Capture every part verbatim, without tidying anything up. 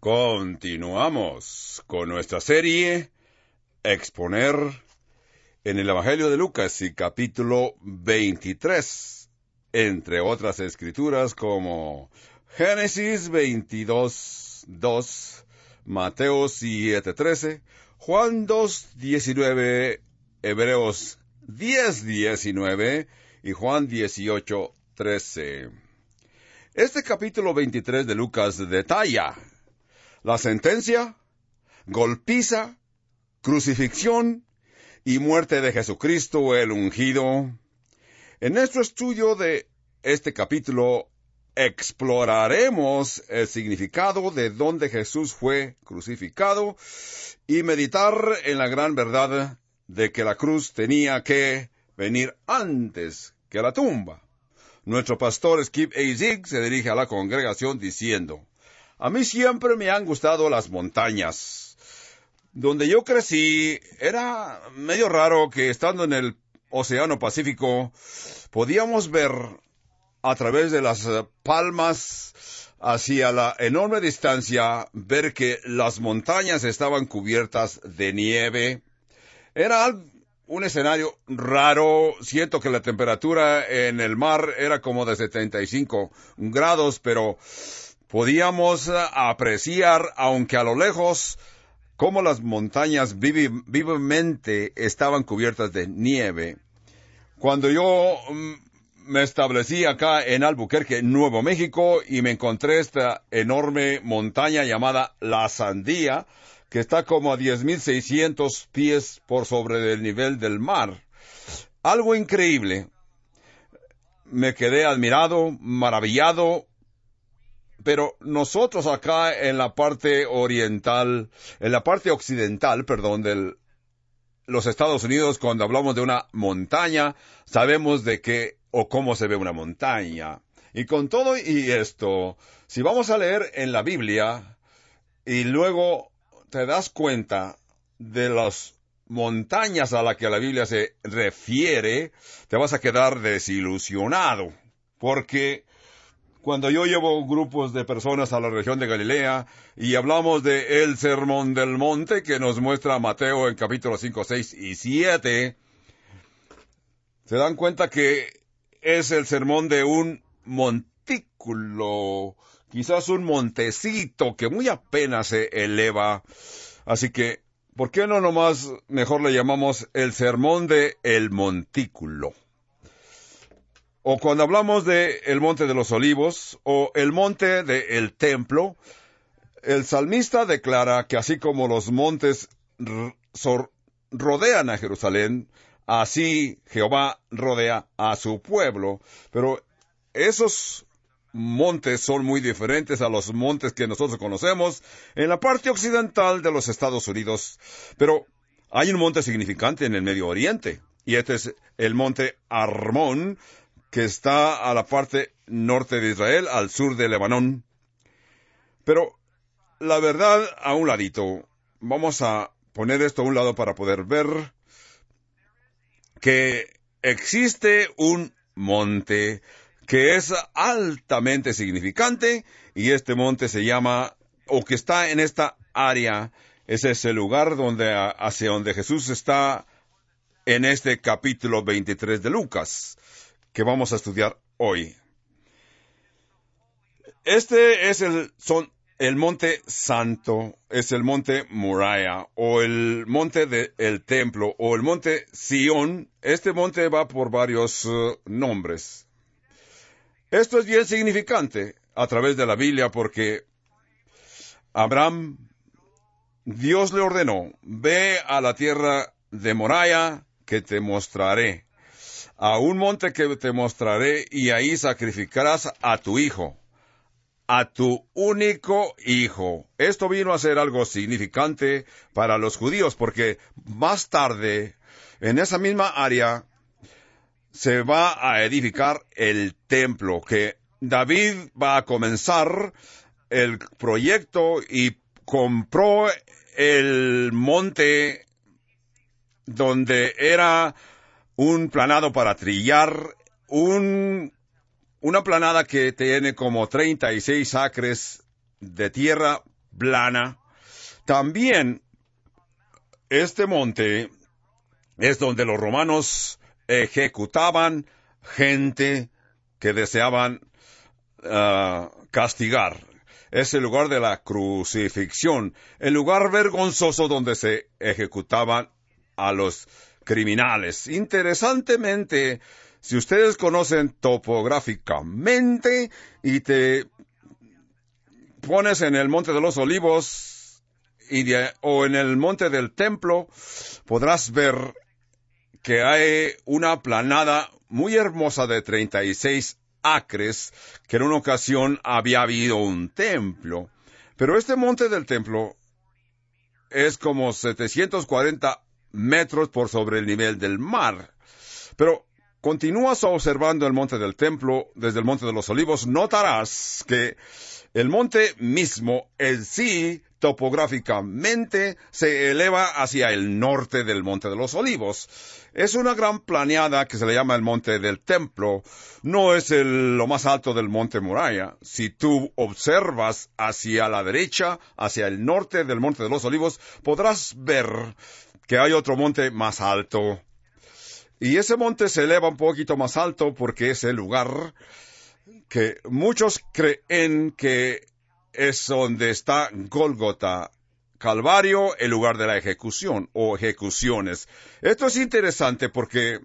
Continuamos con nuestra serie Exponer en el Evangelio de Lucas y capítulo veintitrés, entre otras escrituras como Génesis veintidós, dos, Mateo siete, trece, Juan dos, diecinueve, Hebreos diez, diecinueve y Juan dieciocho, trece. Este capítulo veintitrés de Lucas detalla la sentencia, golpiza, crucifixión y muerte de Jesucristo el ungido. En nuestro estudio de este capítulo exploraremos el significado de dónde Jesús fue crucificado y meditar en la gran verdad de que la cruz tenía que venir antes que la tumba. Nuestro pastor Skip A. Zig se dirige a la congregación diciendo: a mí siempre me han gustado las montañas. Donde yo crecí, era medio raro que estando en el Océano Pacífico, podíamos ver a través de las palmas hacia la enorme distancia, ver que las montañas estaban cubiertas de nieve. Era un escenario raro. Siento que la temperatura en el mar era como de setenta y cinco grados, pero podíamos apreciar, aunque a lo lejos, cómo las montañas viv- vivamente estaban cubiertas de nieve. Cuando yo mm, me establecí acá en Albuquerque, Nuevo México, y me encontré esta enorme montaña llamada La Sandía, que está como a diez mil seiscientos pies por sobre el nivel del mar. Algo increíble. Me quedé admirado, maravillado. Pero nosotros acá en la parte oriental, en la parte occidental, perdón, de los Estados Unidos, cuando hablamos de una montaña, sabemos de qué o cómo se ve una montaña. Y con todo y esto, si vamos a leer en la Biblia y luego te das cuenta de las montañas a las que la Biblia se refiere, te vas a quedar desilusionado, porque cuando yo llevo grupos de personas a la región de Galilea y hablamos de el Sermón del Monte que nos muestra Mateo en capítulos cinco, seis y siete, se dan cuenta que es el sermón de un montículo, quizás un montecito que muy apenas se eleva. Así que, ¿por qué no nomás mejor le llamamos el sermón de el montículo? O cuando hablamos de el Monte de los Olivos, o el Monte del Templo, el salmista declara que así como los montes r- sor- rodean a Jerusalén, así Jehová rodea a su pueblo. Pero esos montes son muy diferentes a los montes que nosotros conocemos en la parte occidental de los Estados Unidos. Pero hay un monte significante en el Medio Oriente, y este es el Monte Armón, que está a la parte norte de Israel, al sur de Lebanón. Pero la verdad, a un ladito, vamos a poner esto a un lado para poder ver que existe un monte que es altamente significante, y este monte se llama, o que está en esta área, es ese lugar donde, hacia donde Jesús está en este capítulo veintitrés de Lucas, que vamos a estudiar hoy. Este es el, son el monte santo, es el monte Moriah, o el monte del templo, o el monte Sión. Este monte va por varios uh, nombres. Esto es bien significante a través de la Biblia, porque Abraham, Dios le ordenó: ve a la tierra de Moriah, que te mostraré, a un monte que te mostraré, y ahí sacrificarás a tu hijo, a tu único hijo. Esto vino a ser algo significante para los judíos, porque más tarde, en esa misma área, se va a edificar el templo, que David va a comenzar el proyecto y compró el monte donde era un planado para trillar, un, una planada que tiene como treinta y seis acres de tierra plana. También este monte es donde los romanos ejecutaban gente que deseaban uh, castigar. Es el lugar de la crucifixión, el lugar vergonzoso donde se ejecutaban a los criminales. Interesantemente, si ustedes conocen topográficamente y te pones en el Monte de los Olivos y de, o en el Monte del Templo, podrás ver que hay una planada muy hermosa de treinta y seis acres, que en una ocasión había habido un templo. Pero este Monte del Templo es como setecientos cuarenta metros por sobre el nivel del mar. Pero continúas observando el Monte del Templo desde el Monte de los Olivos, notarás que el monte mismo en sí, topográficamente, se eleva hacia el norte del Monte de los Olivos. Es una gran planeada que se le llama el Monte del Templo. No es el, lo más alto del Monte Moriah. Si tú observas hacia la derecha, hacia el norte del Monte de los Olivos, podrás ver que hay otro monte más alto. Y ese monte se eleva un poquito más alto porque es el lugar que muchos creen que es donde está Gólgota, Calvario, el lugar de la ejecución o ejecuciones. Esto es interesante porque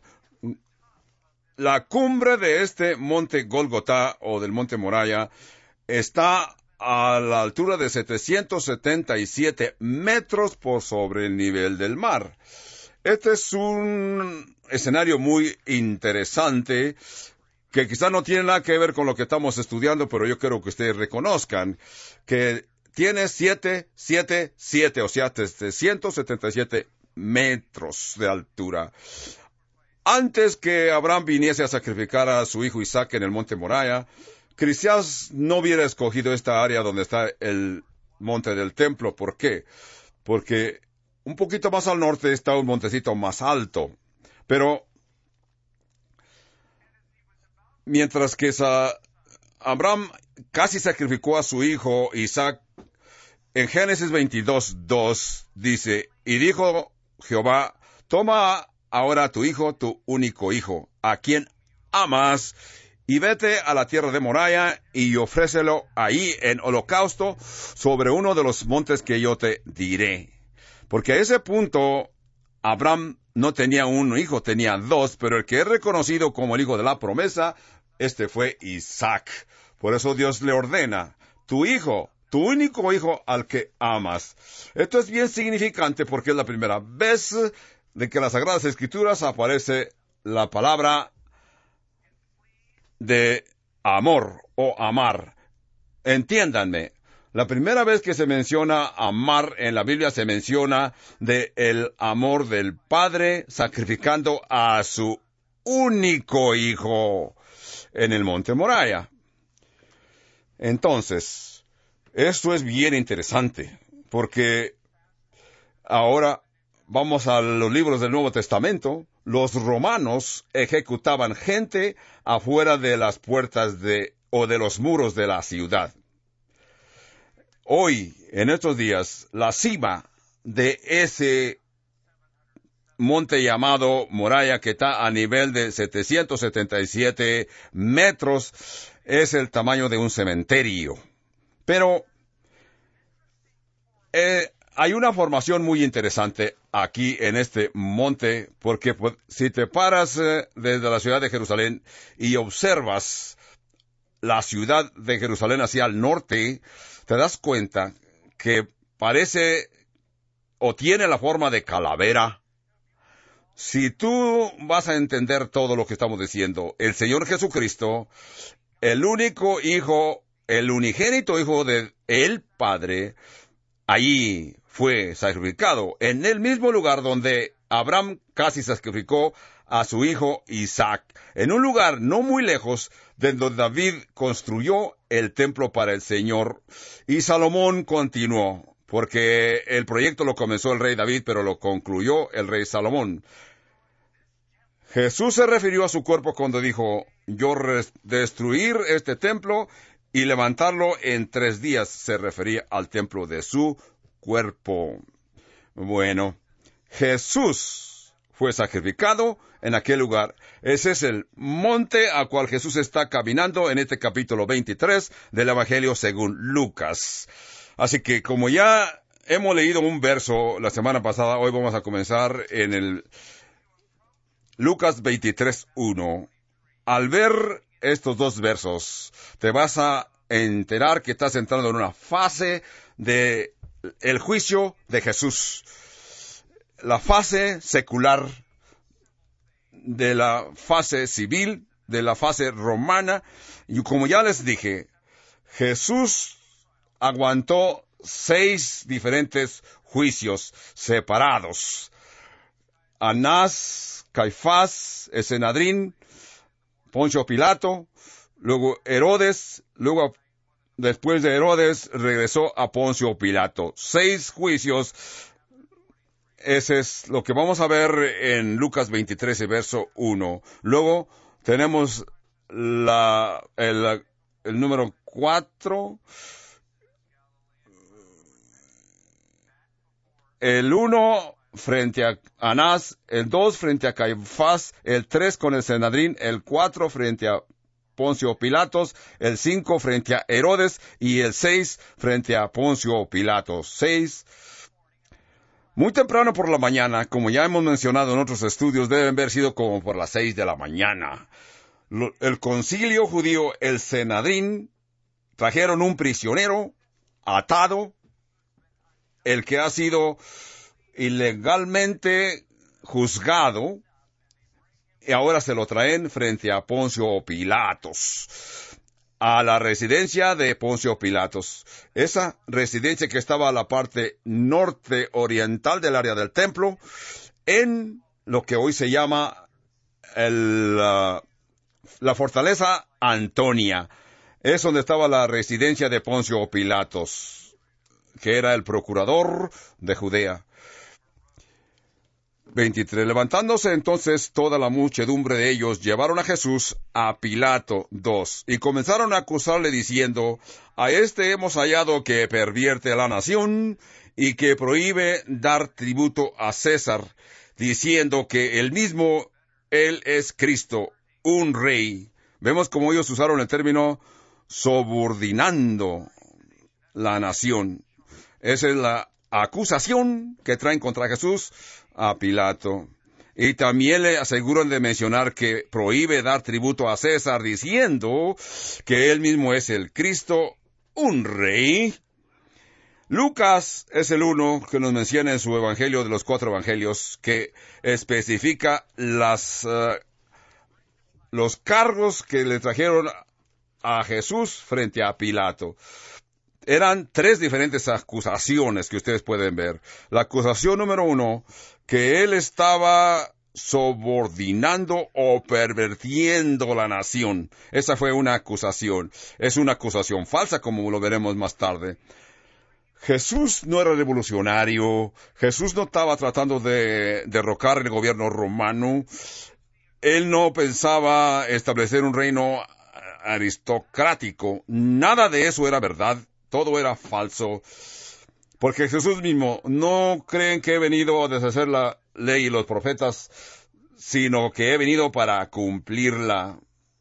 la cumbre de este monte Gólgota o del monte Moriah está a la altura de setecientos setenta y siete metros por sobre el nivel del mar. Este es un escenario muy interesante que quizá no tiene nada que ver con lo que estamos estudiando, pero yo quiero que ustedes reconozcan que tiene siete, siete, siete, o sea, setecientos setenta y siete metros de altura. Antes que Abraham viniese a sacrificar a su hijo Isaac en el monte Moriah, quizás no hubiera escogido esta área donde está el monte del templo. ¿Por qué? Porque un poquito más al norte está un montecito más alto, pero mientras que Abraham casi sacrificó a su hijo Isaac, en Génesis veintidós, dos dice, y dijo Jehová, toma ahora a tu hijo, tu único hijo, a quien amas, y vete a la tierra de Moriah y ofrécelo ahí en holocausto sobre uno de los montes que yo te diré. Porque a ese punto Abraham no tenía un hijo, tenía dos, pero el que es reconocido como el hijo de la promesa, este fue Isaac. Por eso Dios le ordena, tu hijo, tu único hijo al que amas. Esto es bien significante porque es la primera vez de que en las Sagradas Escrituras aparece la palabra de amor o amar. Entiéndanme, la primera vez que se menciona amar en la Biblia se menciona de el amor del Padre sacrificando a su único hijo en el monte Moriah. Entonces, esto es bien interesante, porque ahora vamos a los libros del Nuevo Testamento. Los romanos ejecutaban gente afuera de las puertas de o de los muros de la ciudad. Hoy, en estos días, la cima de ese monte llamado Moriah, que está a nivel de setecientos setenta y siete metros, es el tamaño de un cementerio. Pero eh, hay una formación muy interesante aquí en este monte, porque pues, si te paras eh, desde la ciudad de Jerusalén y observas la ciudad de Jerusalén hacia el norte, te das cuenta que parece o tiene la forma de calavera. Si tú vas a entender todo lo que estamos diciendo, el Señor Jesucristo, el único hijo, el unigénito hijo de el Padre, allí fue sacrificado, en el mismo lugar donde Abraham casi sacrificó a su hijo Isaac, en un lugar no muy lejos de donde David construyó el templo para el Señor, y Salomón continuó, porque el proyecto lo comenzó el rey David, pero lo concluyó el rey Salomón. Jesús se refirió a su cuerpo cuando dijo, yo destruir este templo y levantarlo en tres días. Se refería al templo de su cuerpo. Bueno, Jesús fue sacrificado en aquel lugar. Ese es el monte al cual Jesús está caminando en este capítulo veintitrés del Evangelio según Lucas. Así que como ya hemos leído un verso la semana pasada, hoy vamos a comenzar en el Lucas veintitrés uno. Al ver estos dos versos, te vas a enterar que estás entrando en una fase de el juicio de Jesús. La fase secular, de la fase civil, de la fase romana. Y como ya les dije, Jesús aguantó seis diferentes juicios separados. Anás, Caifás, el Sanedrín, Poncio Pilato, luego Herodes, luego después de Herodes regresó a Poncio Pilato. Seis juicios. Ese es lo que vamos a ver en Lucas veintitrés, verso uno. Luego tenemos la, el, el número cuatro. El uno frente a Anás, el dos frente a Caifás, el tres con el Sanedrín, el cuatro frente a Poncio Pilatos, el cinco frente a Herodes y el seis frente a Poncio Pilatos. Seis. Muy temprano por la mañana, como ya hemos mencionado en otros estudios, deben haber sido como por las seis de la mañana. El concilio judío, el Sanedrín, trajeron un prisionero atado, el que ha sido ilegalmente juzgado, y ahora se lo traen frente a Poncio Pilatos, a la residencia de Poncio Pilatos. Esa residencia que estaba a la parte norte oriental del área del templo, en lo que hoy se llama el, uh, la fortaleza Antonia. Es donde estaba la residencia de Poncio Pilatos, que era el procurador de Judea. veintitrés. Levantándose entonces toda la muchedumbre de ellos, llevaron a Jesús a Pilato. dos. Y comenzaron a acusarle diciendo, a este hemos hallado que pervierte a la nación y que prohíbe dar tributo a César, diciendo que él mismo, él es Cristo, un rey. Vemos cómo ellos usaron el término subordinando la nación. Esa es la acusación que traen contra Jesús a Pilato. Y también le aseguran de mencionar que prohíbe dar tributo a César, diciendo que él mismo es el Cristo, un rey. Lucas es el uno que nos menciona en su evangelio de los cuatro evangelios, que especifica las, uh, los cargos que le trajeron a Jesús frente a Pilato. Eran tres diferentes acusaciones que ustedes pueden ver. La acusación número uno, que él estaba subordinando o pervirtiendo la nación. Esa fue una acusación. Es una acusación falsa, como lo veremos más tarde. Jesús no era revolucionario. Jesús no estaba tratando de derrocar el gobierno romano. Él no pensaba establecer un reino aristocrático. Nada de eso era verdad. Todo era falso, porque Jesús mismo no creen que he venido a deshacer la ley y los profetas, sino que he venido para cumplir la,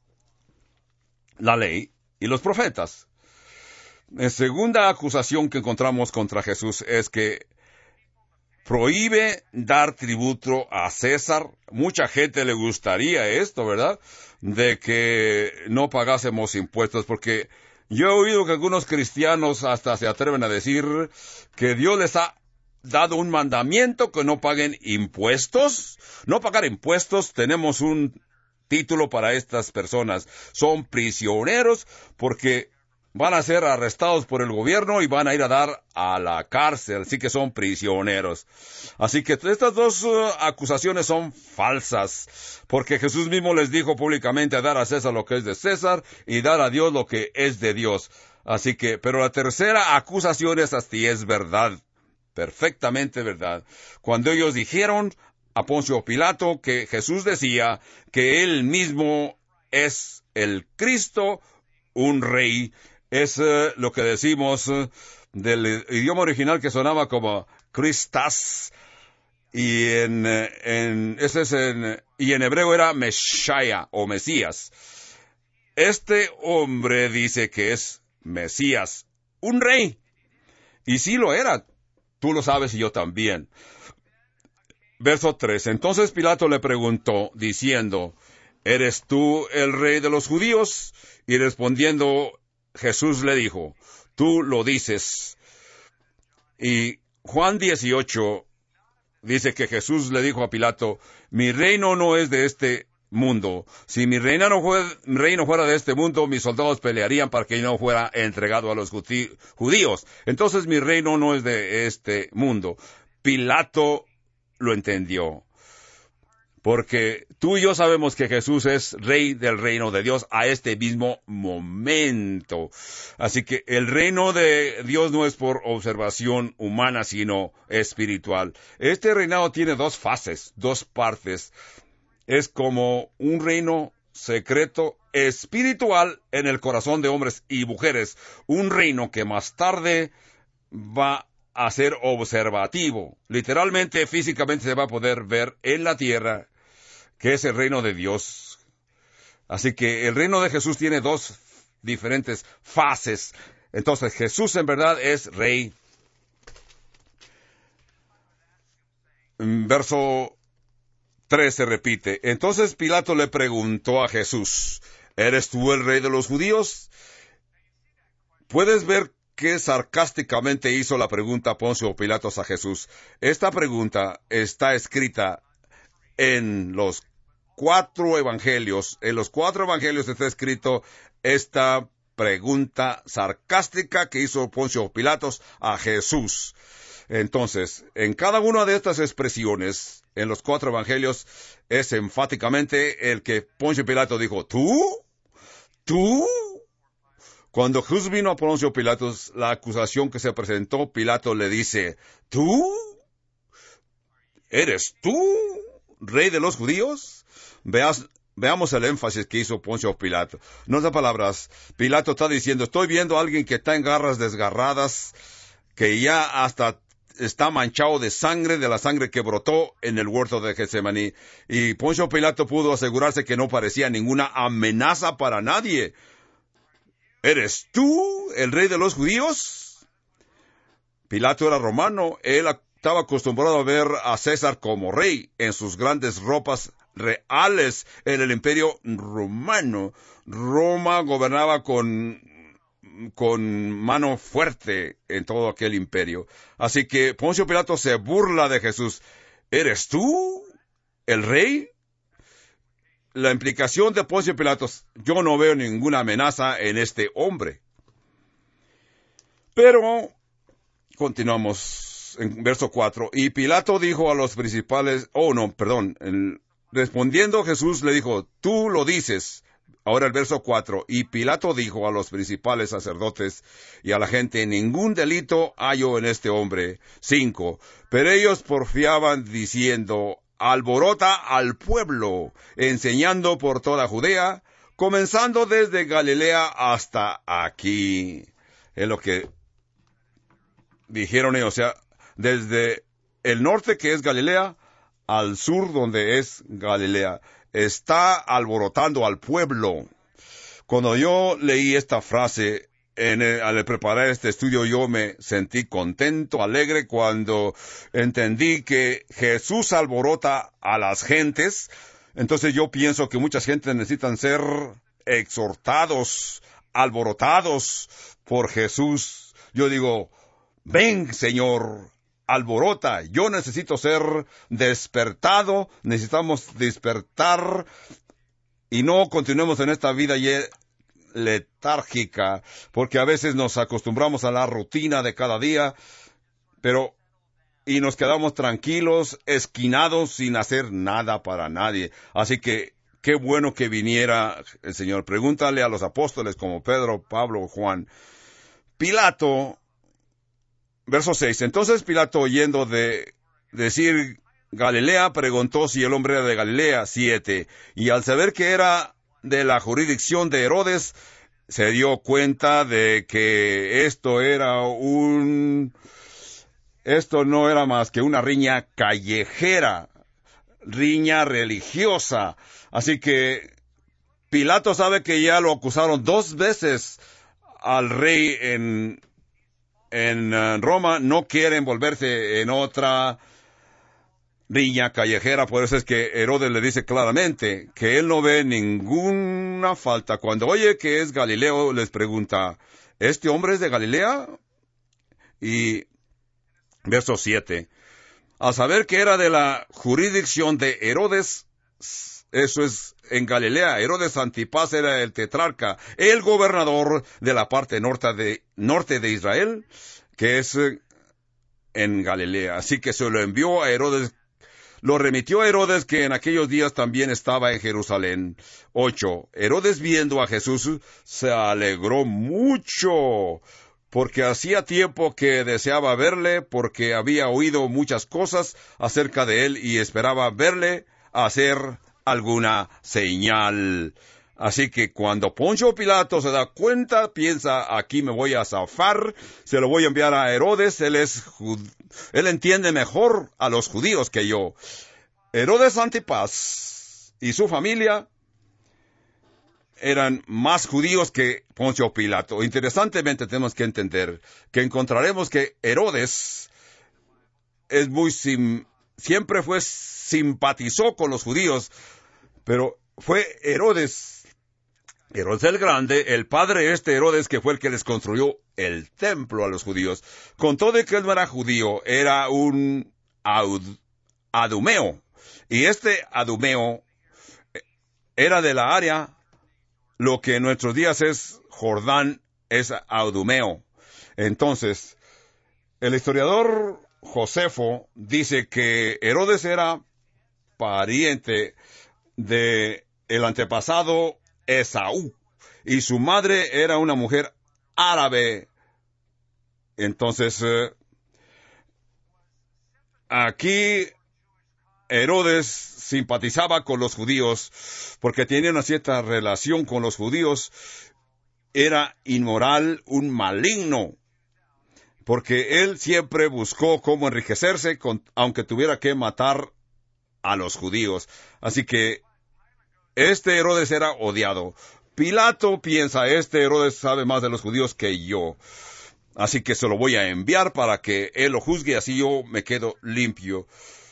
la ley y los profetas. La segunda acusación que encontramos contra Jesús es que prohíbe dar tributo a César. Mucha gente le gustaría esto, ¿verdad? De que no pagásemos impuestos, porque yo he oído que algunos cristianos hasta se atreven a decir que Dios les ha dado un mandamiento que no paguen impuestos. No pagar impuestos, tenemos un título para estas personas. Son prisioneros porque van a ser arrestados por el gobierno y van a ir a dar a la cárcel, así que son prisioneros. Así que estas dos uh, acusaciones son falsas, porque Jesús mismo les dijo públicamente a dar a César lo que es de César y dar a Dios lo que es de Dios. Así que, pero la tercera acusación es así, es verdad, perfectamente verdad. Cuando ellos dijeron a Poncio Pilato que Jesús decía que él mismo es el Cristo, un rey, es uh, lo que decimos uh, del idioma original que sonaba como Christas, y en, en, ese es en, y en hebreo era Meshaya o Mesías. Este hombre dice que es Mesías, un rey. Y sí lo era. Tú lo sabes y yo también. Verso tres. Entonces Pilato le preguntó, diciendo, ¿eres tú el rey de los judíos? Y respondiendo, Jesús le dijo, tú lo dices. Y Juan dieciocho dice que Jesús le dijo a Pilato, mi reino no es de este mundo. Si mi reino no fuera, mi reino fuera de este mundo, mis soldados pelearían para que no fuera entregado a los judíos. Entonces mi reino no es de este mundo. Pilato lo entendió, porque tú y yo sabemos que Jesús es rey del reino de Dios a este mismo momento. Así que el reino de Dios no es por observación humana, sino espiritual. Este reinado tiene dos fases, dos partes. Es como un reino secreto espiritual en el corazón de hombres y mujeres. Un reino que más tarde va a ser observativo. Literalmente, físicamente se va a poder ver en la tierra, que es el reino de Dios. Así que el reino de Jesús tiene dos diferentes fases. Entonces, Jesús en verdad es rey. Verso tres se repite. Entonces Pilato le preguntó a Jesús, ¿eres tú el rey de los judíos? Puedes ver que sarcásticamente hizo la pregunta Poncio Pilatos a Jesús. Esta pregunta está escrita en los cuatro evangelios. En los cuatro evangelios está escrito esta pregunta sarcástica que hizo Poncio Pilatos a Jesús. Entonces, en cada una de estas expresiones, en los cuatro evangelios, es enfáticamente el que Poncio Pilato dijo, ¿tú? ¿Tú? Cuando Jesús vino a Poncio Pilatos, la acusación que se presentó, Pilato le dice, ¿tú? ¿Eres tú rey de los judíos? Veas, veamos el énfasis que hizo Poncio Pilato. No da palabras. Pilato está diciendo, estoy viendo a alguien que está en garras desgarradas, que ya hasta está manchado de sangre, de la sangre que brotó en el huerto de Getsemaní. Y Poncio Pilato pudo asegurarse que no parecía ninguna amenaza para nadie. ¿Eres tú el rey de los judíos? Pilato era romano. Él estaba acostumbrado a ver a César como rey en sus grandes ropas reales en el imperio romano. Roma gobernaba con, con mano fuerte en todo aquel imperio. Así que Poncio Pilato se burla de Jesús. ¿Eres tú el rey? La implicación de Poncio Pilatos, yo no veo ninguna amenaza en este hombre. Pero, continuamos en verso cuatro. Y Pilato dijo a los principales, oh no, perdón, el, respondiendo Jesús le dijo, tú lo dices. Ahora el verso cuatro. Y Pilato dijo a los principales sacerdotes y a la gente, ningún delito hallo en este hombre. cinco. Pero ellos porfiaban diciendo, alborota al pueblo, enseñando por toda Judea, comenzando desde Galilea hasta aquí. Es lo que dijeron ellos, o sea, desde el norte que es Galilea, al sur donde es Galilea, está alborotando al pueblo. Cuando yo leí esta frase, En el, al preparar este estudio yo me sentí contento, alegre cuando entendí que Jesús alborota a las gentes. Entonces yo pienso que muchas gentes necesitan ser exhortados, alborotados por Jesús. Yo digo, ven Señor, alborota. Yo necesito ser despertado, necesitamos despertar y no continuemos en esta vida y letárgica, porque a veces nos acostumbramos a la rutina de cada día, pero y nos quedamos tranquilos, esquinados, sin hacer nada para nadie. Así que qué bueno que viniera el Señor. Pregúntale a los apóstoles como Pedro, Pablo, Juan. Pilato, verso seis. Entonces Pilato, oyendo de decir Galilea, preguntó si el hombre era de Galilea. siete. Y al saber que era de la jurisdicción de Herodes, se dio cuenta de que esto era un, esto no era más que una riña callejera, riña religiosa. Así que Pilato sabe que ya lo acusaron dos veces al rey en, en uh, Roma, no quiere envolverse en otra riña callejera. Por eso es que Herodes le dice claramente que él no ve ninguna falta. Cuando oye que es Galileo, les pregunta, ¿este hombre es de Galilea? Y verso siete, al saber que era de la jurisdicción de Herodes, eso es en Galilea, Herodes Antipas era el tetrarca, el gobernador de la parte norte de, norte de Israel, que es en Galilea. Así que se lo envió a Herodes. Lo remitió a Herodes, que en aquellos días también estaba en Jerusalén. ocho. Herodes, viendo a Jesús, se alegró mucho, porque hacía tiempo que deseaba verle, porque había oído muchas cosas acerca de él y esperaba verle hacer alguna señal. Así que cuando Poncio Pilato se da cuenta, piensa, aquí me voy a zafar, se lo voy a enviar a Herodes, él es judío. Él entiende mejor a los judíos que yo. Herodes Antipas y su familia eran más judíos que Poncio Pilato. Interesantemente tenemos que entender que encontraremos que Herodes es muy sim, siempre fue simpatizó con los judíos, pero fue Herodes, Herodes el Grande, el padre este Herodes, que fue el que les construyó el templo a los judíos. Con todo de que él no era judío, era un adumeo. Y este adumeo era de la área, lo que en nuestros días es Jordán, es adumeo. Entonces, el historiador Josefo dice que Herodes era pariente de el antepasado Esaú, y su madre era una mujer árabe. Entonces, eh, aquí Herodes simpatizaba con los judíos porque tenía una cierta relación con los judíos. Era inmoral, un maligno, porque él siempre buscó cómo enriquecerse, con, aunque tuviera que matar a los judíos. Así que este Herodes era odiado. Pilato piensa, este Herodes sabe más de los judíos que yo, así que se lo voy a enviar para que él lo juzgue, así yo me quedo limpio.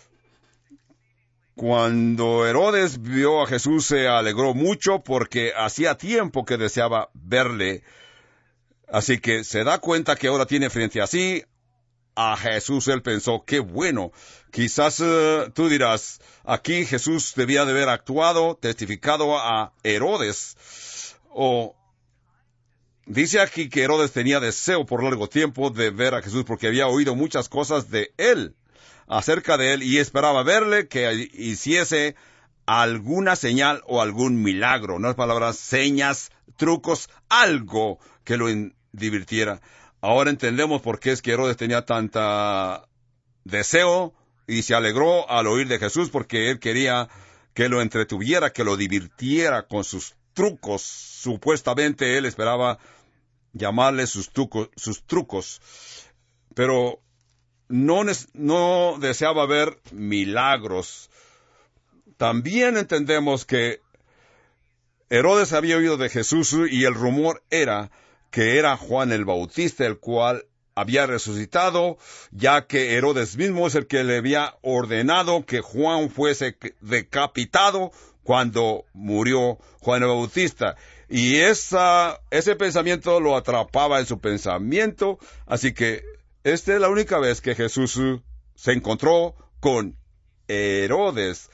Cuando Herodes vio a Jesús, se alegró mucho porque hacía tiempo que deseaba verle. Así que se da cuenta que ahora tiene frente a sí a Jesús. Él pensó, qué bueno. Quizás uh, tú dirás, aquí Jesús debía de haber actuado, testificado a Herodes. O dice aquí que Herodes tenía deseo por largo tiempo de ver a Jesús porque había oído muchas cosas de él, acerca de él, y esperaba verle, que hiciese alguna señal o algún milagro. No es palabras, señas, trucos, algo que lo divirtiera. Ahora entendemos por qué es que Herodes tenía tanta deseo y se alegró al oír de Jesús, porque él quería que lo entretuviera, que lo divirtiera con sus trucos. Supuestamente él esperaba llamarle sus trucos, sus trucos, pero no, no deseaba ver milagros. También entendemos que Herodes había oído de Jesús y el rumor era que era Juan el Bautista, el cual había resucitado, ya que Herodes mismo es el que le había ordenado que Juan fuese decapitado cuando murió Juan el Bautista. Y esa, ese pensamiento lo atrapaba en su pensamiento, así que esta es la única vez que Jesús se encontró con Herodes.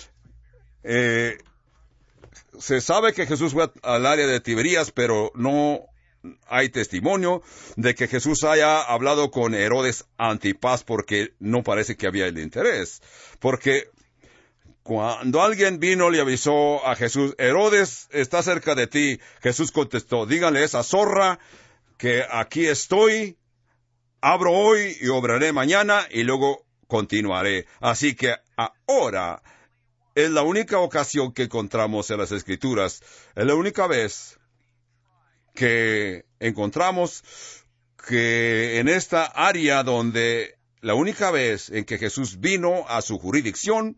Eh, se sabe que Jesús fue al área de Tiberías, pero no hay testimonio de que Jesús haya hablado con Herodes Antipas, porque no parece que había el interés. Porque cuando alguien vino le avisó a Jesús, Herodes está cerca de ti, Jesús contestó, díganle a esa zorra que aquí estoy, abro hoy y obraré mañana y luego continuaré. Así que ahora es la única ocasión que encontramos en las Escrituras, es la única vez que encontramos que en esta área donde la única vez en que Jesús vino a su jurisdicción,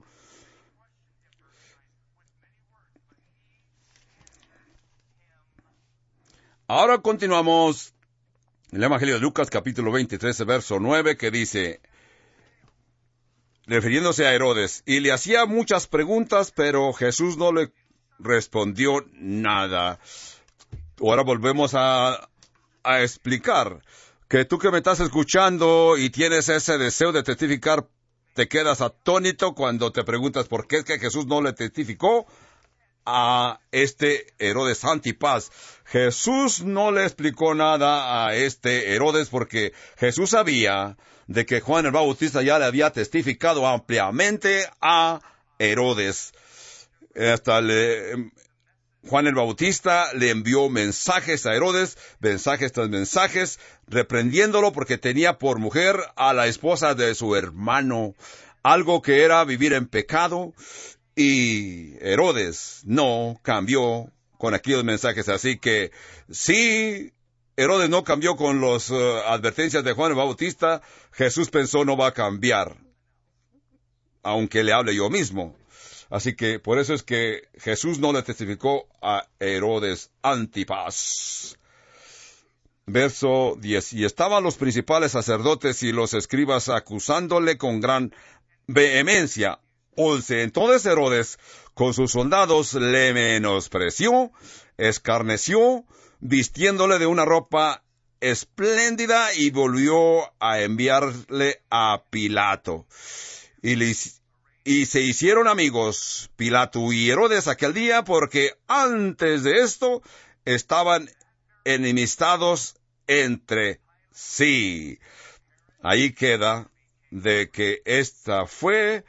ahora continuamos en el Evangelio de Lucas, capítulo veintitrés, verso nueve, que dice, refiriéndose a Herodes, y le hacía muchas preguntas, pero Jesús no le respondió nada. Ahora volvemos a, a explicar que tú que me estás escuchando y tienes ese deseo de testificar, te quedas atónito cuando te preguntas por qué es que Jesús no le testificó a este Herodes Antipas. Jesús no le explicó nada a este Herodes porque Jesús sabía de que Juan el Bautista ya le había testificado ampliamente a Herodes. Hasta le, Juan el Bautista le envió mensajes a Herodes, mensajes tras mensajes, reprendiéndolo porque tenía por mujer a la esposa de su hermano, algo que era vivir en pecado. Y Herodes no cambió con aquellos mensajes. Así que si Herodes no cambió con las uh, advertencias de Juan el Bautista, Jesús pensó no va a cambiar, aunque le hable yo mismo. Así que por eso es que Jesús no le testificó a Herodes Antipas. Verso diez. Y estaban los principales sacerdotes y los escribas acusándole con gran vehemencia. once. Entonces Herodes, con sus soldados, le menospreció, escarneció, vistiéndole de una ropa espléndida, y volvió a enviarle a Pilato. Y, le, y se hicieron amigos Pilato y Herodes aquel día, porque antes de esto estaban enemistados entre sí. Ahí queda de que esta fue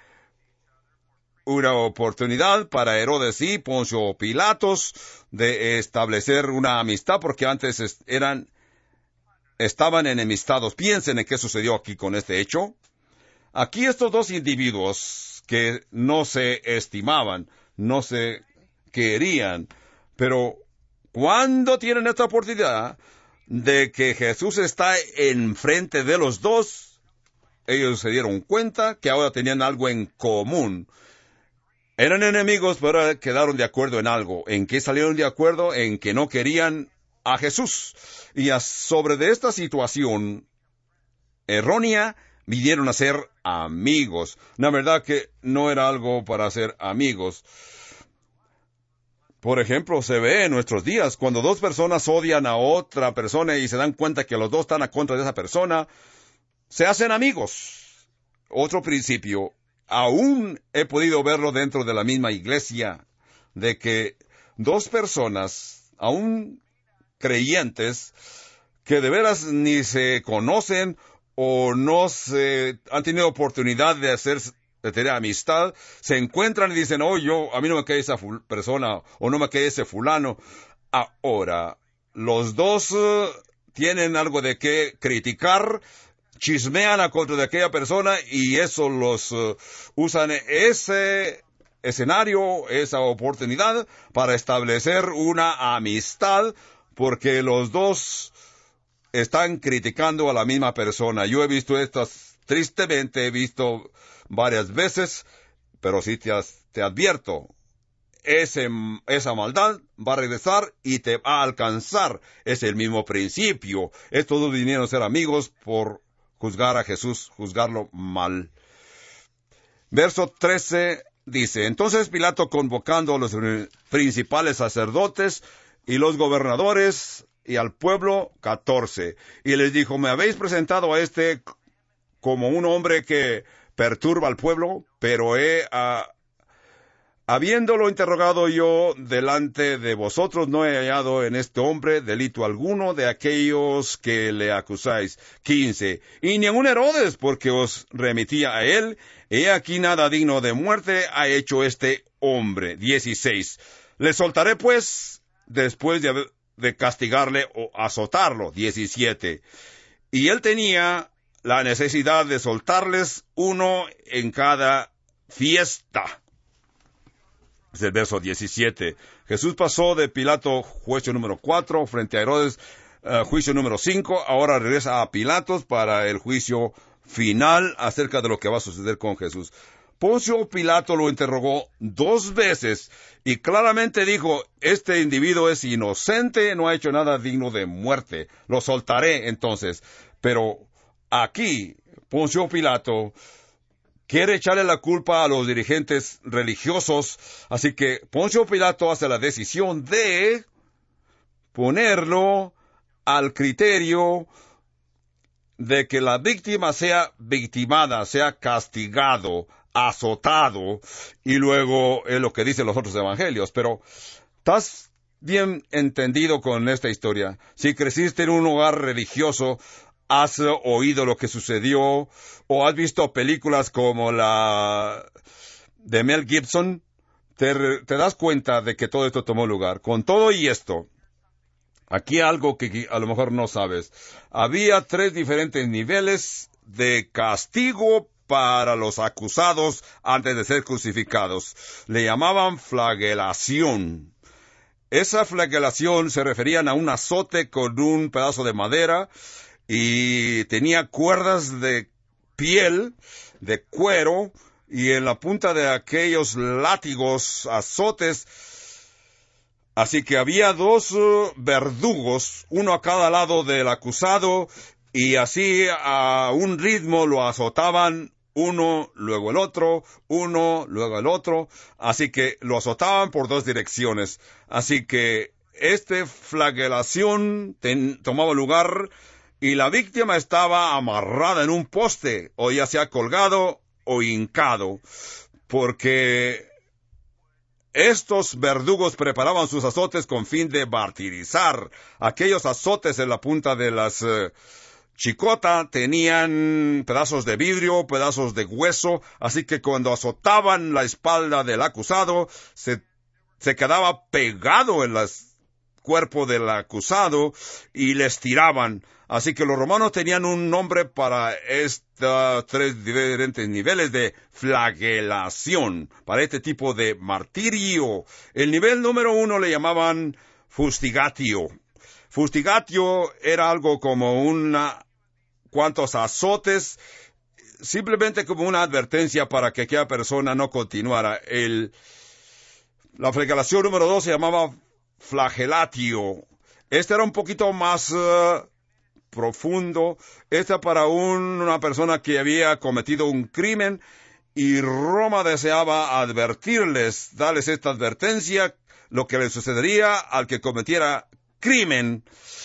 una oportunidad para Herodes y Poncio Pilatos de establecer una amistad, porque antes eran, estaban enemistados. Piensen en qué sucedió aquí con este hecho. Aquí estos dos individuos que no se estimaban, no se querían, pero cuando tienen esta oportunidad de que Jesús está enfrente de los dos, ellos se dieron cuenta que ahora tenían algo en común. Eran enemigos, pero quedaron de acuerdo en algo. ¿En qué salieron de acuerdo? En que no querían a Jesús. Y a sobre de esta situación errónea, vinieron a ser amigos. La verdad que no era algo para ser amigos. Por ejemplo, se ve en nuestros días, cuando dos personas odian a otra persona y se dan cuenta que los dos están a contra de esa persona, se hacen amigos. Otro principio, aún he podido verlo dentro de la misma iglesia, de que dos personas, aún creyentes, que de veras ni se conocen o no se han tenido oportunidad de hacer, de tener amistad, se encuentran y dicen, oh, yo, a mí no me cae esa persona, o no me cae ese fulano. Ahora, los dos uh, tienen algo de qué criticar, chismean a contra de aquella persona, y eso los uh, usan ese escenario, esa oportunidad para establecer una amistad, porque los dos están criticando a la misma persona. Yo he visto esto, tristemente he visto varias veces, pero sí te, te advierto, ese, esa maldad va a regresar y te va a alcanzar. Es el mismo principio. Estos dos vinieron a ser amigos por juzgar a Jesús, juzgarlo mal. Verso trece dice, entonces Pilato, convocando a los principales sacerdotes y los gobernadores y al pueblo, catorce, y les dijo, me habéis presentado a este como un hombre que perturba al pueblo, pero he, a, habiéndolo interrogado yo delante de vosotros, no he hallado en este hombre delito alguno de aquellos que le acusáis. quince. Y ni aun Herodes, porque os remitía a él, he aquí nada digno de muerte ha hecho este hombre. dieciséis. Le soltaré pues después de, de castigarle o azotarlo. diecisiete. Y él tenía la necesidad de soltarles uno en cada fiesta. Es el verso diecisiete. Jesús pasó de Pilato, juicio número cuatro, frente a Herodes, uh, juicio número cinco, ahora regresa a Pilatos para el juicio final acerca de lo que va a suceder con Jesús. Poncio Pilato lo interrogó dos veces y claramente dijo, este individuo es inocente, no ha hecho nada digno de muerte, lo soltaré entonces. Pero aquí, Poncio Pilato quiere echarle la culpa a los dirigentes religiosos, así que Poncio Pilato hace la decisión de ponerlo al criterio de que la víctima sea victimada, sea castigado, azotado, y luego es lo que dicen los otros evangelios. Pero ¿estás bien entendido con esta historia? Si creciste en un hogar religioso, has oído lo que sucedió, o has visto películas como la de Mel Gibson, te, te das cuenta de que todo esto tomó lugar. Con todo y esto, aquí algo que a lo mejor no sabes. Había tres diferentes niveles de castigo para los acusados antes de ser crucificados. Le llamaban flagelación. Esa flagelación se referían a un azote con un pedazo de madera y tenía cuerdas de piel, de cuero, y en la punta de aquellos látigos, azotes. Así que había dos uh, verdugos, uno a cada lado del acusado, y así a un ritmo lo azotaban uno, luego el otro, uno, luego el otro. Así que lo azotaban por dos direcciones. Así que esta flagelación ten, tomaba lugar y la víctima estaba amarrada en un poste, o ya sea colgado o hincado, porque estos verdugos preparaban sus azotes con fin de martirizar. Aquellos azotes en la punta de las uh, chicota tenían pedazos de vidrio, pedazos de hueso, así que cuando azotaban la espalda del acusado, se, se quedaba pegado en el cuerpo del acusado y le estiraban. Así que los romanos tenían un nombre para estos tres diferentes niveles de flagelación, para este tipo de martirio. El nivel número uno le llamaban fustigatio. Fustigatio era algo como una cuantos azotes, simplemente como una advertencia para que aquella persona no continuara. El, la flagelación número dos se llamaba flagelatio. Este era un poquito más uh, profundo. Esta para un, una persona que había cometido un crimen y Roma deseaba advertirles, darles esta advertencia, lo que le sucedería al que cometiera crimen.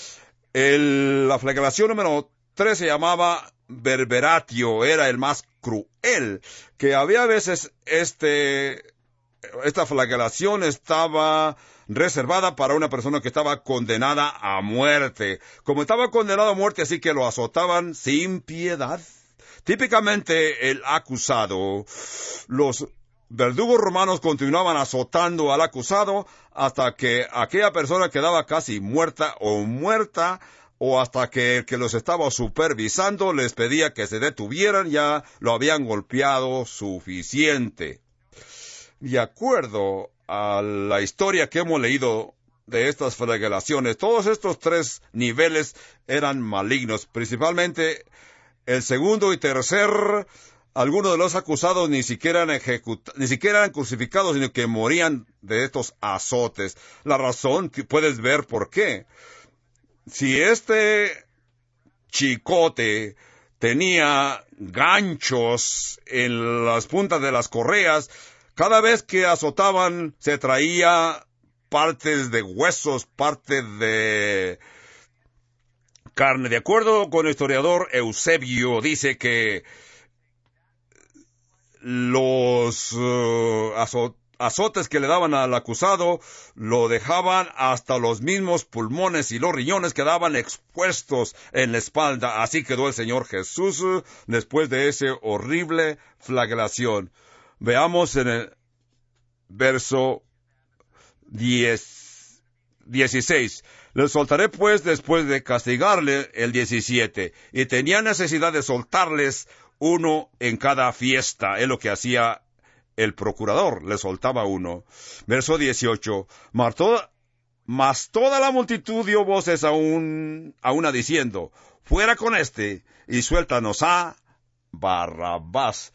El, la flagelación número tres se llamaba verberatio, era el más cruel, que había veces este, esta flagelación estaba reservada para una persona que estaba condenada a muerte. Como estaba condenado a muerte, así que lo azotaban sin piedad. Típicamente el acusado, los verdugos romanos continuaban azotando al acusado hasta que aquella persona quedaba casi muerta o muerta, o hasta que el que los estaba supervisando les pedía que se detuvieran, ya lo habían golpeado suficiente. De acuerdo a la historia que hemos leído de estas flagelaciones, todos estos tres niveles eran malignos, principalmente el segundo y tercer. Algunos de los acusados ni siquiera eran ejecut- ni siquiera eran crucificados, sino que morían de estos azotes. La razón que puedes ver por qué. Si este chicote tenía ganchos en las puntas de las correas, cada vez que azotaban se traía partes de huesos, partes de carne. De acuerdo con el historiador Eusebio, dice que los uh, azotes azotes que le daban al acusado lo dejaban hasta los mismos pulmones y los riñones quedaban expuestos en la espalda. Así quedó el Señor Jesús después de esa horrible flagelación. Veamos en el verso diez, dieciséis. Le soltaré pues después de castigarle, el diecisiete. Y tenía necesidad de soltarles uno en cada fiesta. Es lo que hacía el procurador le soltaba uno. Verso dieciocho. Mas toda, mas toda la multitud dio voces a, un, a una diciendo, fuera con este, y suéltanos a Barrabás.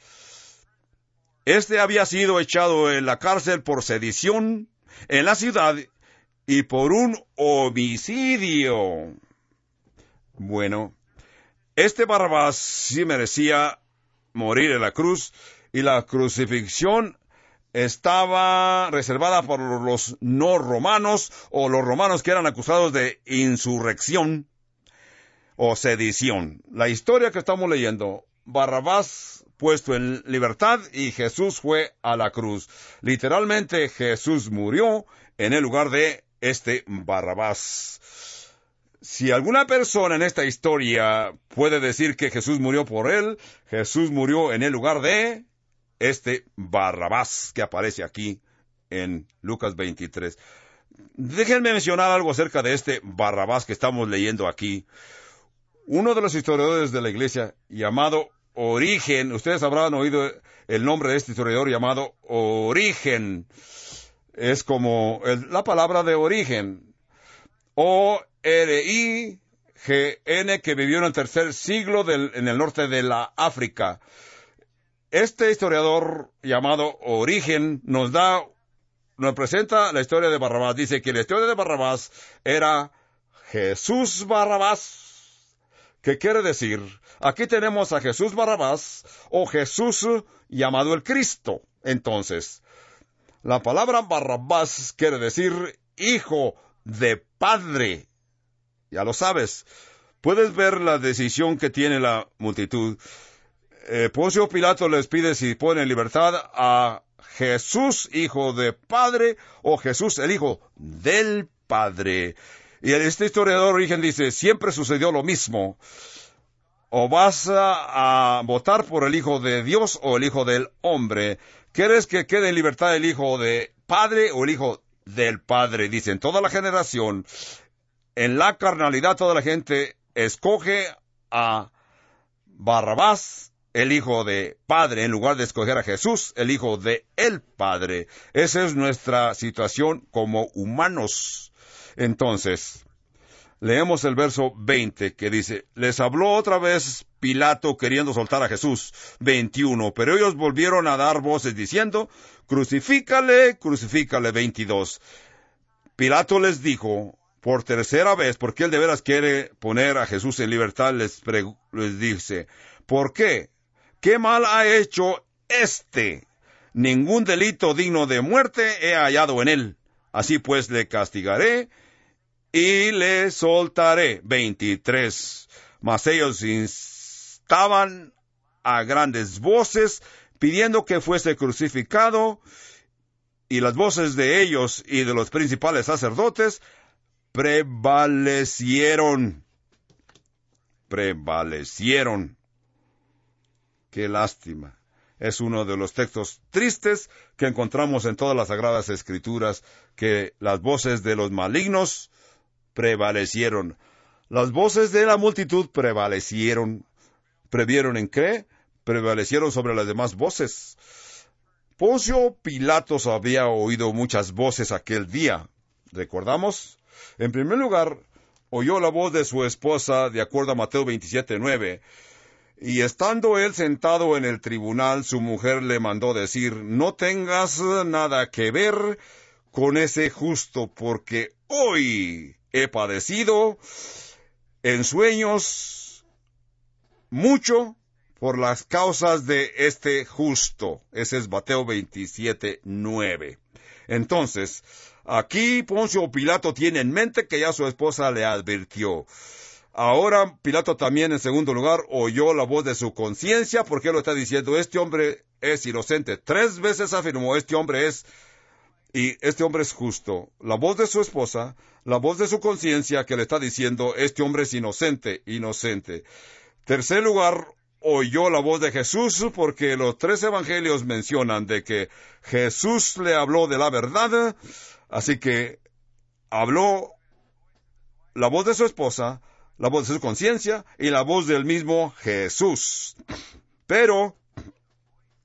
Este había sido echado en la cárcel por sedición en la ciudad y por un homicidio. Bueno, este Barrabás sí merecía morir en la cruz, y la crucifixión estaba reservada por los no romanos, o los romanos que eran acusados de insurrección o sedición. La historia que estamos leyendo, Barrabás puesto en libertad y Jesús fue a la cruz. Literalmente Jesús murió en el lugar de este Barrabás. Si alguna persona en esta historia puede decir que Jesús murió por él, Jesús murió en el lugar de este Barrabás que aparece aquí en Lucas veintitrés. Déjenme mencionar algo acerca de este Barrabás que estamos leyendo aquí. Uno de los historiadores de la iglesia, llamado Origen, ustedes habrán oído el nombre de este historiador llamado Origen. Es como el, la palabra de origen. O R I G N, que vivió en el tercer siglo del, en el norte de la África. Este historiador llamado Origen nos da, nos presenta la historia de Barrabás. Dice que la historia de Barrabás era Jesús Barrabás. ¿Qué quiere decir? Aquí tenemos a Jesús Barrabás o Jesús llamado el Cristo. Entonces, la palabra Barrabás quiere decir hijo de padre. Ya lo sabes. Puedes ver la decisión que tiene la multitud. Eh, Poncio Pilato les pide si ponen en libertad a Jesús, hijo de padre, o Jesús, el hijo del padre. Y este historiador Origen dice, siempre sucedió lo mismo. O vas a, a votar por el hijo de Dios o el hijo del hombre. ¿Quieres que quede en libertad el hijo de padre o el hijo del padre? Dicen, toda la generación, en la carnalidad, toda la gente escoge a Barrabás, el hijo de padre, en lugar de escoger a Jesús, el hijo de el padre. Esa es nuestra situación como humanos. Entonces, leemos el verso veinte que dice, les habló otra vez Pilato queriendo soltar a Jesús. veintiuno, pero ellos volvieron a dar voces diciendo, crucifícale, crucifícale. veintidós, Pilato les dijo por tercera vez, porque él de veras quiere poner a Jesús en libertad, les, les dice, ¿por qué? ¿Qué mal ha hecho este? Ningún delito digno de muerte he hallado en él. Así pues le castigaré y le soltaré. veintitrés. Mas ellos instaban a grandes voces, pidiendo que fuese crucificado, y las voces de ellos y de los principales sacerdotes prevalecieron. Prevalecieron. Qué lástima. Es uno de los textos tristes que encontramos en todas las Sagradas Escrituras, que las voces de los malignos prevalecieron. Las voces de la multitud prevalecieron. ¿Previeron en qué? Prevalecieron sobre las demás voces. Poncio Pilato había oído muchas voces aquel día. ¿Recordamos? En primer lugar, oyó la voz de su esposa, de acuerdo a Mateo veintisiete nueve. Y estando él sentado en el tribunal, su mujer le mandó decir, no tengas nada que ver con ese justo, porque hoy he padecido en sueños mucho por las causas de este justo. Ese es Mateo veintisiete nueve. Entonces, aquí Poncio Pilato tiene en mente que ya su esposa le advirtió. Ahora Pilato también, en segundo lugar, oyó la voz de su conciencia, porque él lo está diciendo, este hombre es inocente. Tres veces afirmó, este hombre es, y este hombre es justo. La voz de su esposa, la voz de su conciencia, que le está diciendo, este hombre es inocente, inocente. Tercer lugar, oyó la voz de Jesús, porque los tres evangelios mencionan de que Jesús le habló de la verdad, así que habló la voz de su esposa, la voz de su conciencia y la voz del mismo Jesús. Pero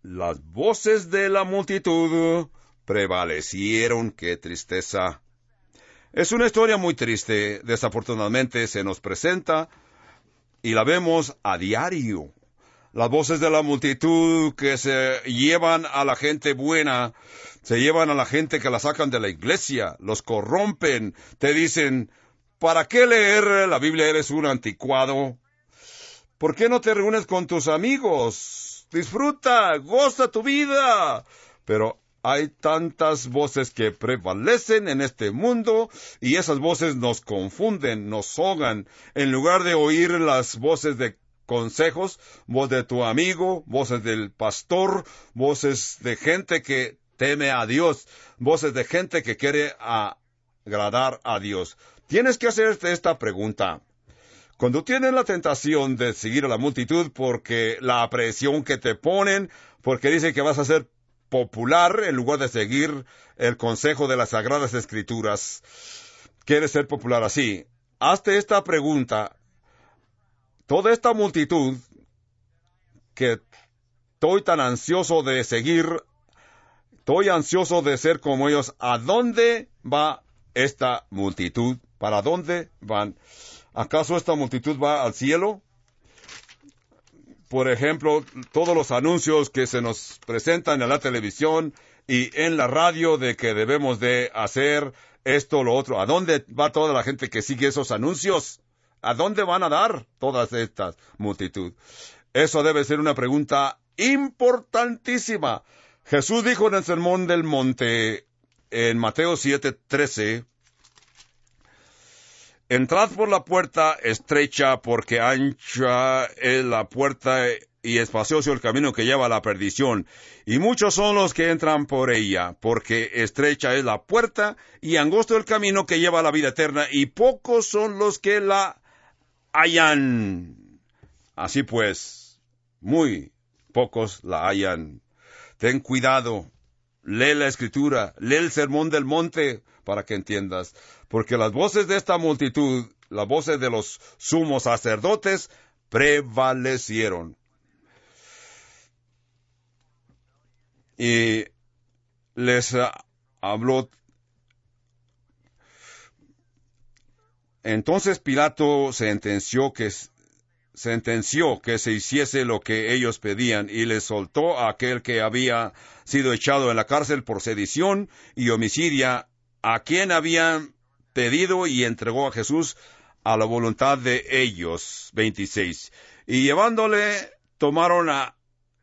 las voces de la multitud prevalecieron. ¡Qué tristeza! Es una historia muy triste. Desafortunadamente se nos presenta y la vemos a diario. Las voces de la multitud que se llevan a la gente buena, se llevan a la gente que la sacan de la iglesia, los corrompen, te dicen, ¿para qué leer la Biblia? Eres un anticuado. ¿Por qué no te reúnes con tus amigos? Disfruta, goza tu vida. Pero hay tantas voces que prevalecen en este mundo y esas voces nos confunden, nos ahogan. En lugar de oír las voces de consejos, voz de tu amigo, voces del pastor, voces de gente que teme a Dios, voces de gente que quiere agradar a Dios. Tienes que hacerte esta pregunta. Cuando tienes la tentación de seguir a la multitud porque la presión que te ponen, porque dicen que vas a ser popular en lugar de seguir el consejo de las Sagradas Escrituras, ¿quieres ser popular así? Hazte esta pregunta. Toda esta multitud que estoy tan ansioso de seguir, estoy ansioso de ser como ellos, ¿a dónde va esta multitud? ¿Para dónde van? ¿Acaso esta multitud va al cielo? Por ejemplo, todos los anuncios que se nos presentan en la televisión y en la radio de que debemos de hacer esto o lo otro. ¿A dónde va toda la gente que sigue esos anuncios? ¿A dónde van a dar todas estas multitud? Eso debe ser una pregunta importantísima. Jesús dijo en el Sermón del Monte, en Mateo siete trece, entrad por la puerta estrecha, porque ancha es la puerta y espacioso el camino que lleva a la perdición, y muchos son los que entran por ella, porque estrecha es la puerta y angosto el camino que lleva a la vida eterna, y pocos son los que la hallan. Así pues, muy pocos la hallan. Ten cuidado, lee la Escritura, lee el Sermón del Monte para que entiendas, porque las voces de esta multitud, las voces de los sumos sacerdotes, prevalecieron. Y les uh, habló. Entonces Pilato sentenció que, sentenció que se hiciese lo que ellos pedían y les soltó a aquel que había sido echado en la cárcel por sedición y homicidia, a quien habían pedido, y entregó a Jesús a la voluntad de ellos. veintiséis. Y llevándole, tomaron a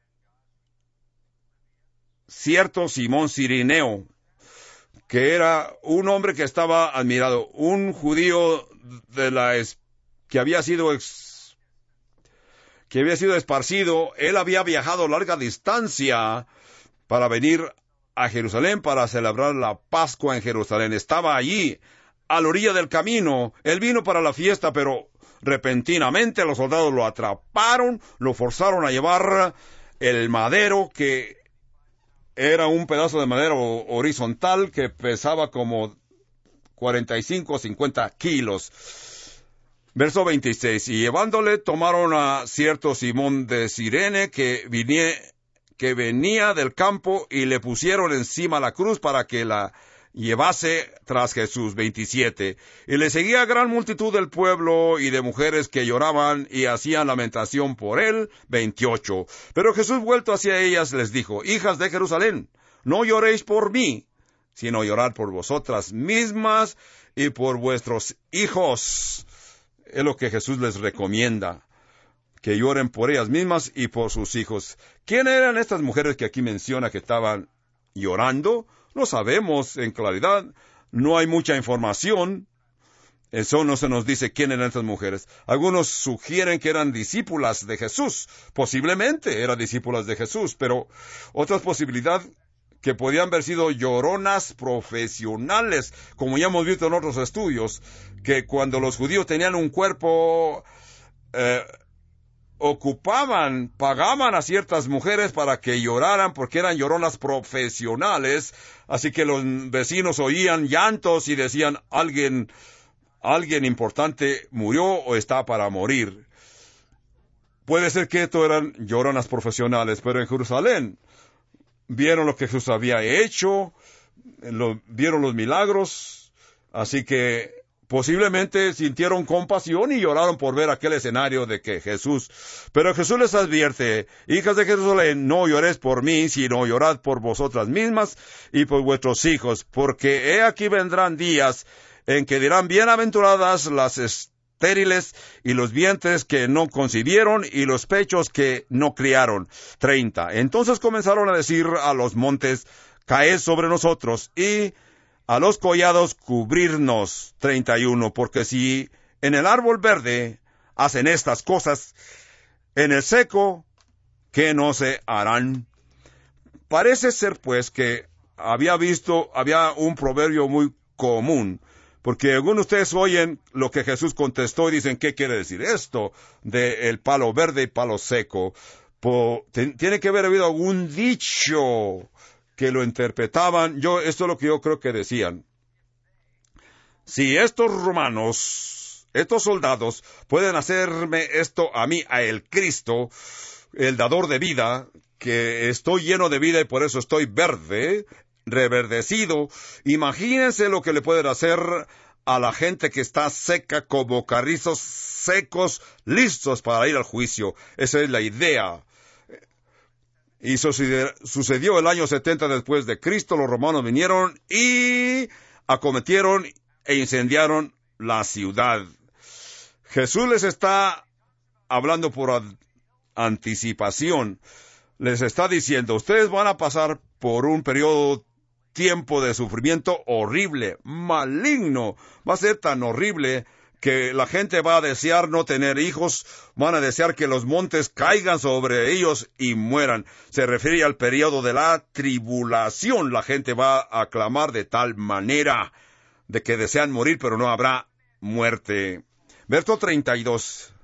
cierto Simón Cirineo, que era un hombre que estaba admirado, un judío de la es, que había sido ex, que había sido esparcido. Él había viajado larga distancia para venir a Jerusalén para celebrar la Pascua en Jerusalén. Estaba allí, a la orilla del camino. Él vino para la fiesta, pero repentinamente los soldados lo atraparon, lo forzaron a llevar el madero, que era un pedazo de madera horizontal que pesaba como cuarenta y cinco o cincuenta kilos. Verso veintiséis. Y llevándole, tomaron a cierto Simón de Cirene que, vinie, que venía del campo, y le pusieron encima la cruz para que la llevase tras Jesús. veintisiete. Y le seguía gran multitud del pueblo y de mujeres que lloraban y hacían lamentación por él. veintiocho. Pero Jesús, vuelto hacia ellas, les dijo: hijas de Jerusalén, no lloréis por mí, sino llorad por vosotras mismas y por vuestros hijos. Es lo que Jesús les recomienda, que lloren por ellas mismas y por sus hijos. ¿Quién eran estas mujeres que aquí menciona que estaban llorando? No sabemos en claridad, no hay mucha información. Eso no se nos dice quién eran estas mujeres. Algunos sugieren que eran discípulas de Jesús. Posiblemente eran discípulas de Jesús, pero otra posibilidad, que podían haber sido lloronas profesionales, como ya hemos visto en otros estudios, que cuando los judíos tenían un cuerpo, eh, ocupaban, pagaban a ciertas mujeres para que lloraran, porque eran lloronas profesionales. Así que los vecinos oían llantos y decían: alguien, alguien importante murió o está para morir. puede ser que esto eran lloronas profesionales, pero en Jerusalén vieron lo que Jesús había hecho, lo, vieron los milagros, así que posiblemente sintieron compasión y lloraron por ver aquel escenario de que Jesús... Pero Jesús les advierte, hijas de Jerusalén, no lloréis por mí, sino llorad por vosotras mismas y por vuestros hijos, porque he aquí vendrán días en que dirán, bienaventuradas las estériles y los vientres que no concibieron y los pechos que no criaron. treinta. Entonces comenzaron a decir a los montes, caed sobre nosotros, y a los collados cubrirnos. treinta y uno. Porque si en el árbol verde hacen estas cosas, en el seco, ¿qué no se harán? Parece ser pues que había visto, había un proverbio muy común, porque algunos de ustedes oyen lo que Jesús contestó y dicen, ¿qué quiere decir esto de el palo verde y palo seco? Po, tiene que haber habido algún dicho que lo interpretaban. Yo, esto es lo que yo creo que decían. Si estos romanos, estos soldados, pueden hacerme esto a mí, a el Cristo, el dador de vida, que estoy lleno de vida y por eso estoy verde, reverdecido, imagínense lo que le pueden hacer a la gente que está seca como carrizos secos, listos para ir al juicio. Esa es la idea. Y sucedió el año setenta después de Cristo, los romanos vinieron y acometieron e incendiaron la ciudad. Jesús les está hablando por anticipación. Les está diciendo, ustedes van a pasar por un periodo, tiempo de sufrimiento horrible, maligno. Va a ser tan horrible que la gente va a desear no tener hijos, van a desear que los montes caigan sobre ellos y mueran. Se refiere al periodo de la tribulación. La gente va a clamar de tal manera de que desean morir, pero no habrá muerte. Verso treinta y dos.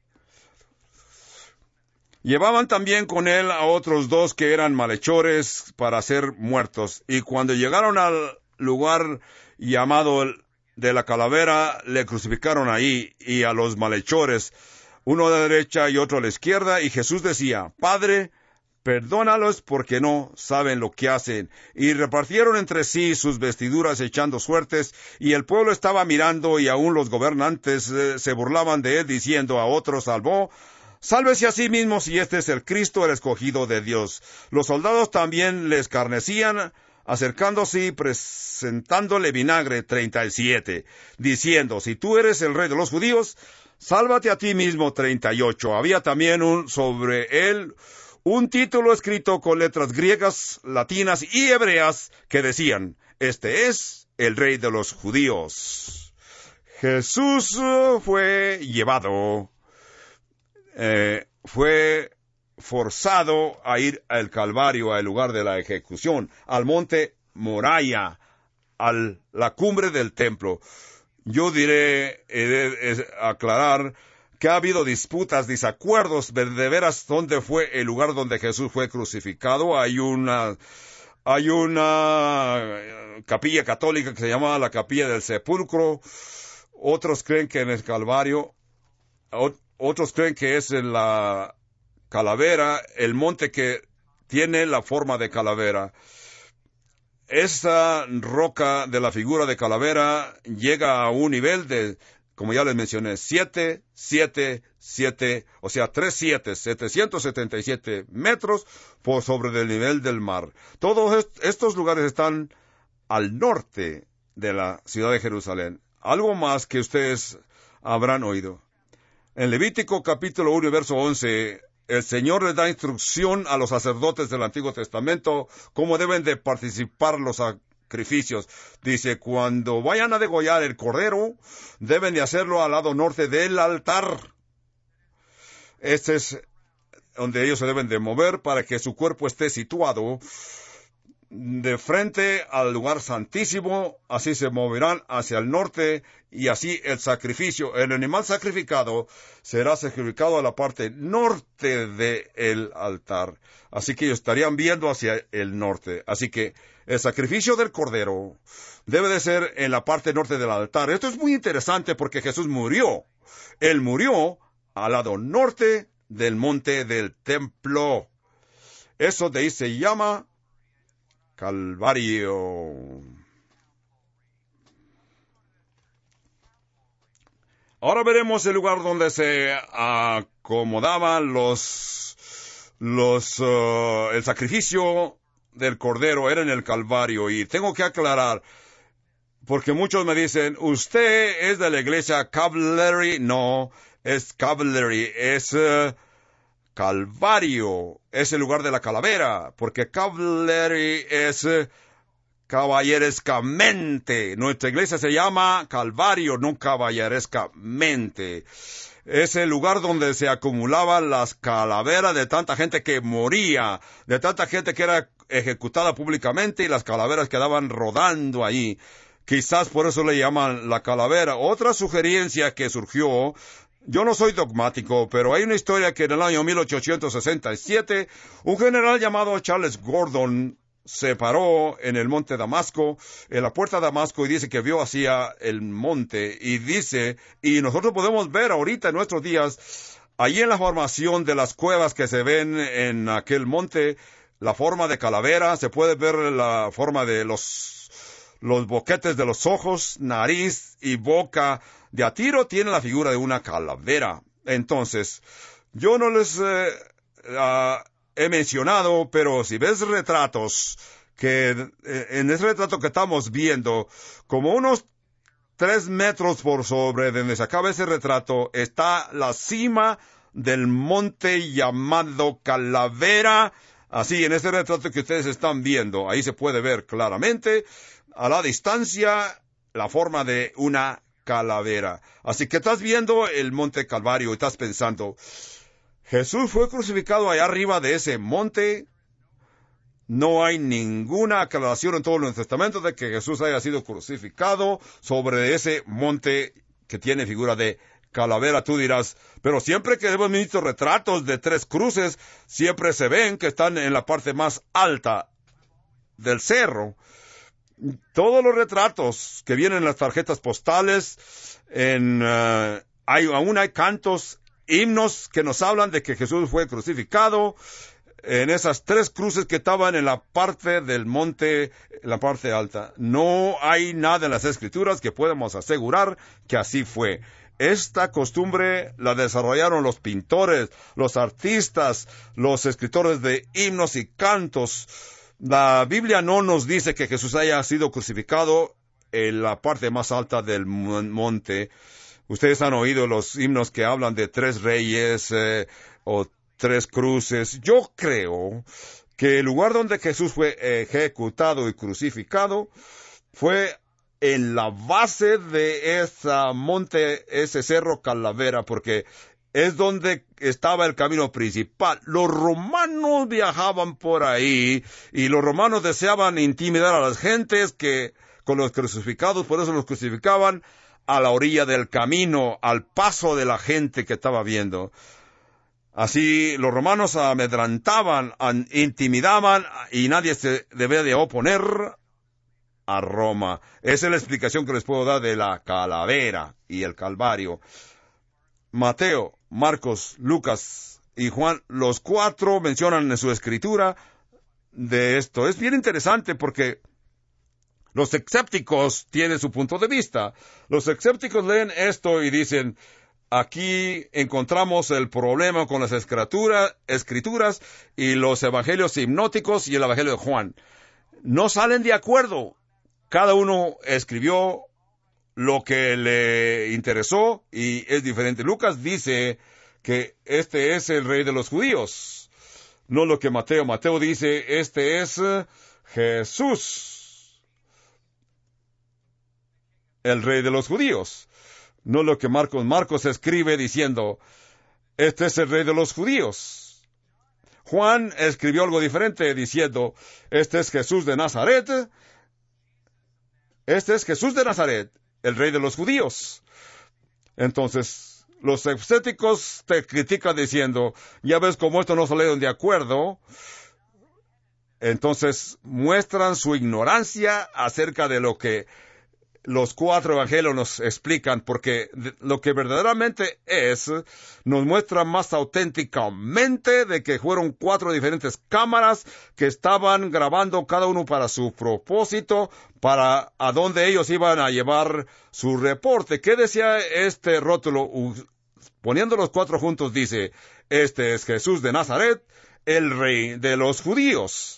Llevaban también con él a otros dos que eran malhechores para ser muertos. Y cuando llegaron al lugar llamado de la calavera, le crucificaron ahí, y a los malhechores, uno a la derecha y otro a la izquierda, y Jesús decía, Padre, perdónalos porque no saben lo que hacen. Y repartieron entre sí sus vestiduras echando suertes, y el pueblo estaba mirando, y aún los gobernantes eh, se burlaban de él, diciendo, a otro salvó, sálvese a sí mismo si este es el Cristo, el escogido de Dios. Los soldados también le escarnecían, acercándose y presentándole vinagre. treinta y siete, diciendo, si tú eres el rey de los judíos, sálvate a ti mismo. treinta y ocho, había también un, sobre él un título escrito con letras griegas, latinas y hebreas que decían, este es el rey de los judíos. Jesús fue llevado, eh, fue forzado a ir al Calvario, al lugar de la ejecución, al monte Moriah, a la cumbre del templo. Yo diré, he de aclarar, que ha habido disputas, desacuerdos de, de veras dónde fue el lugar donde Jesús fue crucificado. Hay una, hay una capilla católica que se llama la Capilla del Sepulcro. Otros creen que en el Calvario, otros creen que es en la calavera, el monte que tiene la forma de calavera. Esa roca de la figura de calavera llega a un nivel de, como ya les mencioné, siete, siete, siete, o sea, tres siete, setecientos setenta y siete metros por sobre el nivel del mar. Todos est- estos lugares están al norte de la ciudad de Jerusalén. Algo más que ustedes habrán oído. En Levítico capítulo uno, verso once, el Señor les da instrucción a los sacerdotes del Antiguo Testamento cómo deben de participar los sacrificios. Dice, cuando vayan a degollar el cordero, deben de hacerlo al lado norte del altar. Este es donde ellos se deben de mover para que su cuerpo esté situado de frente al lugar santísimo. Así se moverán hacia el norte, y así el sacrificio, el animal sacrificado, será sacrificado a la parte norte del altar. Así que ellos estarían viendo hacia el norte. Así que el sacrificio del cordero debe de ser en la parte norte del altar. Esto es muy interesante porque Jesús murió. Él murió al lado norte del monte del templo. Eso de ahí se llama Calvario. Ahora veremos el lugar donde se acomodaban los, los, uh, el sacrificio del Cordero era en el Calvario. Y tengo que aclarar, porque muchos me dicen, usted es de la iglesia Calvary. No, es Calvary, es uh, Calvario, es el lugar de la calavera, porque Calvary es uh, caballerescamente. Nuestra iglesia se llama Calvario, no caballerescamente. Es el lugar donde se acumulaban las calaveras de tanta gente que moría, de tanta gente que era ejecutada públicamente, y las calaveras quedaban rodando ahí. Quizás por eso le llaman la calavera. Otra sugerencia que surgió, yo no soy dogmático, pero hay una historia que en el año mil ochocientos sesenta y siete, un general llamado Charles Gordon se paró en el monte Damasco, en la puerta de Damasco, y dice que vio hacia el monte, y dice, y nosotros podemos ver ahorita en nuestros días, allí en la formación de las cuevas que se ven en aquel monte, la forma de calavera, se puede ver la forma de los, los boquetes de los ojos, nariz y boca. De a tiro tiene la figura de una calavera. Entonces, yo no les eh, uh, he mencionado, pero si ves retratos, que eh, en ese retrato que estamos viendo, como unos tres metros por sobre donde se acaba ese retrato, está la cima del monte llamado Calavera. Así, en ese retrato que ustedes están viendo, ahí se puede ver claramente, a la distancia, la forma de una calavera. Así que estás viendo el monte Calvario y estás pensando, Jesús fue crucificado allá arriba de ese monte. No hay ninguna aclaración en todo el Nuevo Testamento de que Jesús haya sido crucificado sobre ese monte que tiene figura de calavera. Tú dirás, pero siempre que hemos visto retratos de tres cruces, siempre se ven que están en la parte más alta del cerro. Todos los retratos que vienen en las tarjetas postales, en, uh, hay, aún hay cantos, himnos que nos hablan de que Jesús fue crucificado en esas tres cruces que estaban en la parte del monte, en la parte alta. No hay nada en las Escrituras que podamos asegurar que así fue. Esta costumbre la desarrollaron los pintores, los artistas, los escritores de himnos y cantos. La Biblia no nos dice que Jesús haya sido crucificado en la parte más alta del monte. Ustedes han oído los himnos que hablan de tres reyes eh, o tres cruces. Yo creo que el lugar donde Jesús fue ejecutado y crucificado fue en la base de ese monte, ese cerro Calavera, porque es donde estaba el camino principal. Los romanos viajaban por ahí, y los romanos deseaban intimidar a las gentes que con los crucificados, por eso los crucificaban a la orilla del camino, al paso de la gente que estaba viendo. Así los romanos amedrantaban, intimidaban, y nadie se debía de oponer a Roma. Esa es la explicación que les puedo dar de la calavera y el Calvario. Mateo, Marcos, Lucas y Juan, los cuatro mencionan en su escritura de esto. Es bien interesante porque los escépticos tienen su punto de vista. Los escépticos leen esto y dicen, aquí encontramos el problema con las escritura, escrituras y los evangelios hipnóticos y el evangelio de Juan. No salen de acuerdo. Cada uno escribió lo que le interesó y es diferente. Lucas dice que este es el rey de los judíos, no lo que Mateo. Mateo dice, este es Jesús, el rey de los judíos. No lo que Marcos. Marcos escribe diciendo, este es el rey de los judíos. Juan escribió algo diferente diciendo, este es Jesús de Nazaret. Este es Jesús de Nazaret, el rey de los judíos. Entonces, los escépticos te critican diciendo, ya ves cómo esto no salieron de acuerdo. Entonces, muestran su ignorancia acerca de lo que los cuatro evangelios nos explican, porque lo que verdaderamente es, nos muestra más auténticamente de que fueron cuatro diferentes cámaras que estaban grabando cada uno para su propósito, para a dónde ellos iban a llevar su reporte. ¿Qué decía este rótulo? Poniendo los cuatro juntos dice, este es Jesús de Nazaret, el rey de los judíos.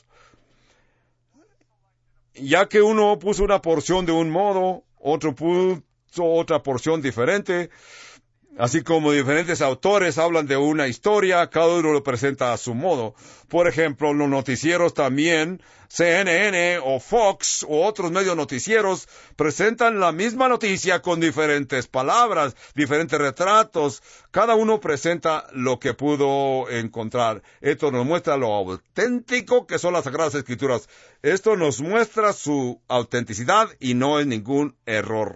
Ya que uno puso una porción de un modo, otro puso otra porción diferente, así como diferentes autores hablan de una historia, cada uno lo presenta a su modo. Por ejemplo, los noticieros también, C N N o Fox o otros medios noticieros, presentan la misma noticia con diferentes palabras, diferentes retratos. Cada uno presenta lo que pudo encontrar. Esto nos muestra lo auténtico que son las Sagradas Escrituras. Esto nos muestra su autenticidad y no es ningún error.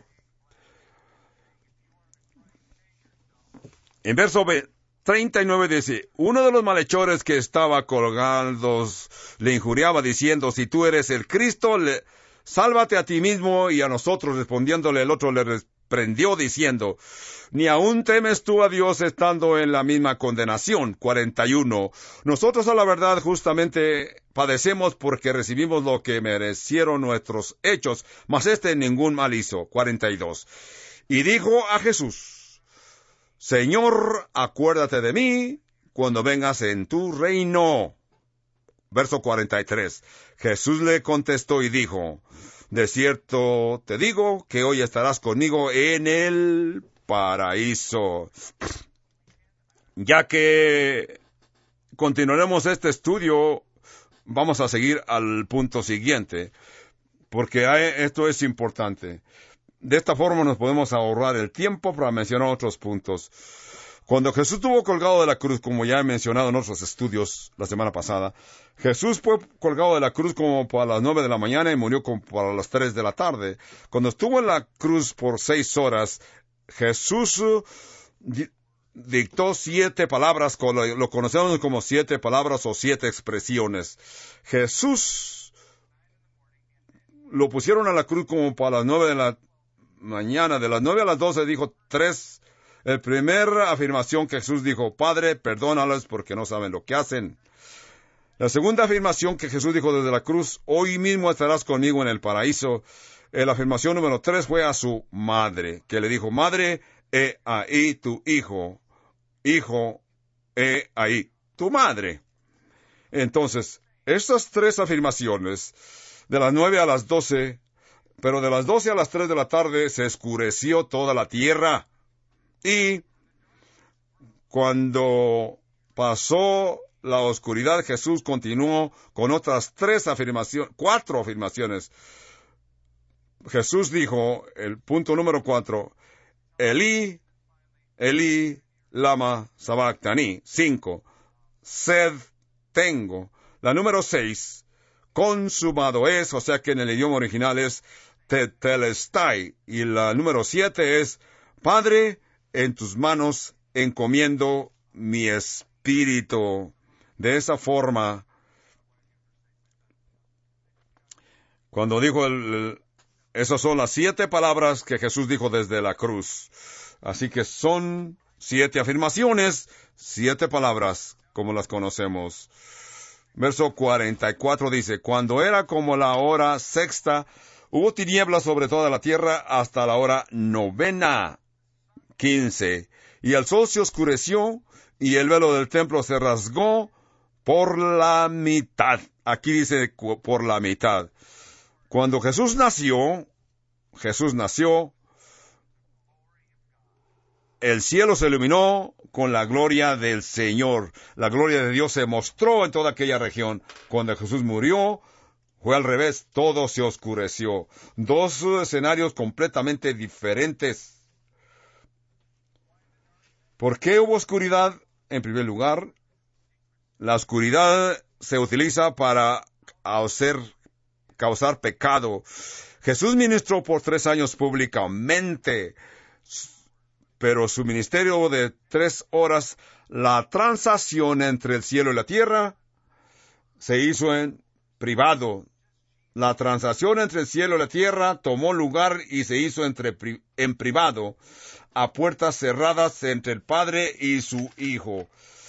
En verso treinta y nueve dice, uno de los malhechores que estaba colgados le injuriaba diciendo, si tú eres el Cristo, le, sálvate a ti mismo y a nosotros. Respondiéndole el otro le reprendió diciendo, ni aún temes tú a Dios estando en la misma condenación. cuarenta y uno. Nosotros a la verdad justamente padecemos porque recibimos lo que merecieron nuestros hechos, mas este ningún mal hizo. cuarenta y dos. Y dijo a Jesús, Señor, acuérdate de mí cuando vengas en tu reino. Verso cuarenta y tres. Jesús le contestó y dijo, de cierto te digo que hoy estarás conmigo en el paraíso. Ya que continuaremos este estudio, vamos a seguir al punto siguiente, porque esto es importante. De esta forma nos podemos ahorrar el tiempo para mencionar otros puntos. Cuando Jesús estuvo colgado de la cruz, como ya he mencionado en otros estudios la semana pasada, Jesús fue colgado de la cruz como para las nueve de la mañana y murió como para las tres de la tarde. Cuando estuvo en la cruz por seis horas, Jesús dictó siete palabras, lo conocemos como siete palabras o siete expresiones. Jesús lo pusieron a la cruz como para las nueve de la mañana, de las nueve a las doce dijo tres. El primer afirmación que Jesús dijo, Padre, perdónalos porque no saben lo que hacen. La segunda afirmación que Jesús dijo desde la cruz, hoy mismo estarás conmigo en el paraíso. La afirmación número tres fue a su madre, que le dijo, Madre, he ahí tu hijo. Hijo, he ahí tu madre. Entonces, estas tres afirmaciones, de las nueve a las doce, pero de las doce a las tres de la tarde se oscureció toda la tierra. Y cuando pasó la oscuridad, Jesús continuó con otras tres afirmaciones, cuatro afirmaciones. Jesús dijo, el punto número cuatro, Elí, Elí, lama sabactani. Cinco, sed tengo. La número seis, consumado es, o sea que en el idioma original es tetelestai. Y la número siete es, Padre, en tus manos encomiendo mi espíritu. De esa forma, cuando dijo, el, el, esas son las siete palabras que Jesús dijo desde la cruz. Así que son siete afirmaciones, siete palabras, como las conocemos. Verso cuarenta y cuatro dice, cuando era como la hora sexta, hubo tinieblas sobre toda la tierra hasta la hora novena. quince. Y el sol se oscureció, y el velo del templo se rasgó por la mitad. Aquí dice por la mitad. Cuando Jesús nació, Jesús nació, el cielo se iluminó con la gloria del Señor. La gloria de Dios se mostró en toda aquella región. Cuando Jesús murió, fue al revés, todo se oscureció. Dos escenarios completamente diferentes. ¿Por qué hubo oscuridad? En primer lugar, la oscuridad se utiliza para hacer, causar pecado. Jesús ministró por tres años públicamente, pero su ministerio de tres horas, la transacción entre el cielo y la tierra, se hizo en privado. La transacción entre el cielo y la tierra tomó lugar y se hizo entre pri- en privado, a puertas cerradas entre el Padre y su Hijo.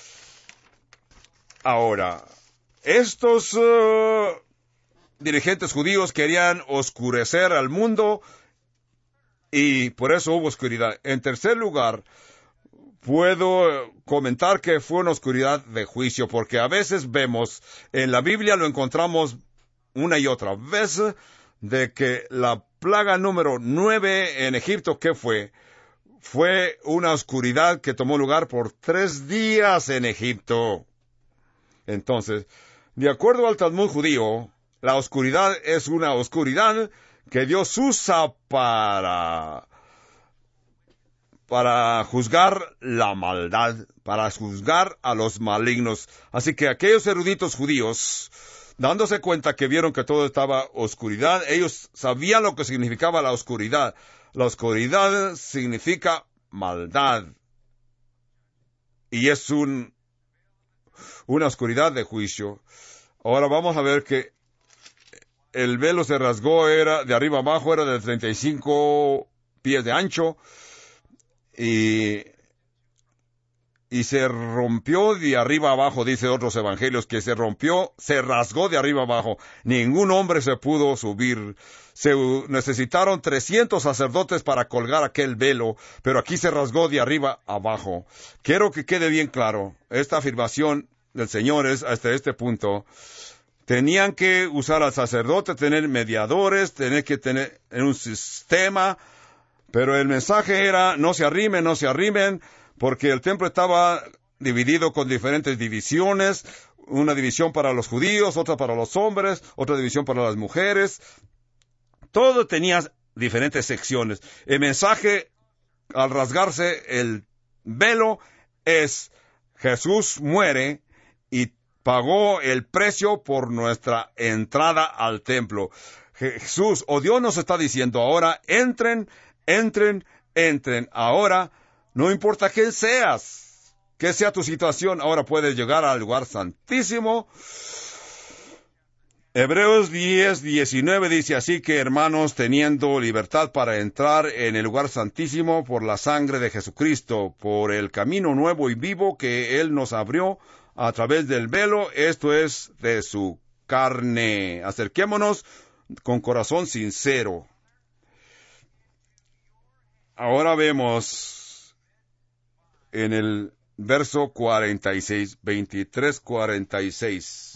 Ahora, estos uh, dirigentes judíos querían oscurecer al mundo y por eso hubo oscuridad. En tercer lugar, puedo comentar que fue una oscuridad de juicio, porque a veces vemos, en la Biblia lo encontramos una y otra vez, de que la plaga número nueve en Egipto, ¿qué fue? Fue una oscuridad que tomó lugar por tres días en Egipto. Entonces, de acuerdo al Talmud judío, la oscuridad es una oscuridad que Dios usa para, para juzgar la maldad, para juzgar a los malignos. Así que aquellos eruditos judíos, dándose cuenta que vieron que todo estaba oscuridad, ellos sabían lo que significaba la oscuridad. La oscuridad significa maldad. Y es un, una oscuridad de juicio. Ahora vamos a ver que el velo se rasgó, era de arriba abajo, era de treinta y cinco pies de ancho. Y, y se rompió de arriba abajo, dice otros evangelios, que se rompió, se rasgó de arriba abajo. Ningún hombre se pudo subir. Se necesitaron trescientos sacerdotes para colgar aquel velo, pero aquí se rasgó de arriba abajo. Quiero que quede bien claro, esta afirmación del Señor es hasta este punto. Tenían que usar al sacerdote, tener mediadores, tener que tener un sistema, pero el mensaje era, no se arrimen, no se arrimen, porque el templo estaba dividido con diferentes divisiones, una división para los judíos, otra para los hombres, otra división para las mujeres. Todo tenía diferentes secciones. El mensaje, al rasgarse el velo, es Jesús muere y pagó el precio por nuestra entrada al templo. Jesús, o Dios nos está diciendo ahora, entren, entren, entren. Ahora, no importa quién seas, que sea tu situación, ahora puedes llegar al lugar santísimo. Hebreos diez, diecinueve dice así que, hermanos, teniendo libertad para entrar en el lugar santísimo por la sangre de Jesucristo, por el camino nuevo y vivo que Él nos abrió a través del velo, esto es de su carne. Acerquémonos con corazón sincero. Ahora vemos en el verso cuarenta y seis, veintitrés, cuarenta y seis.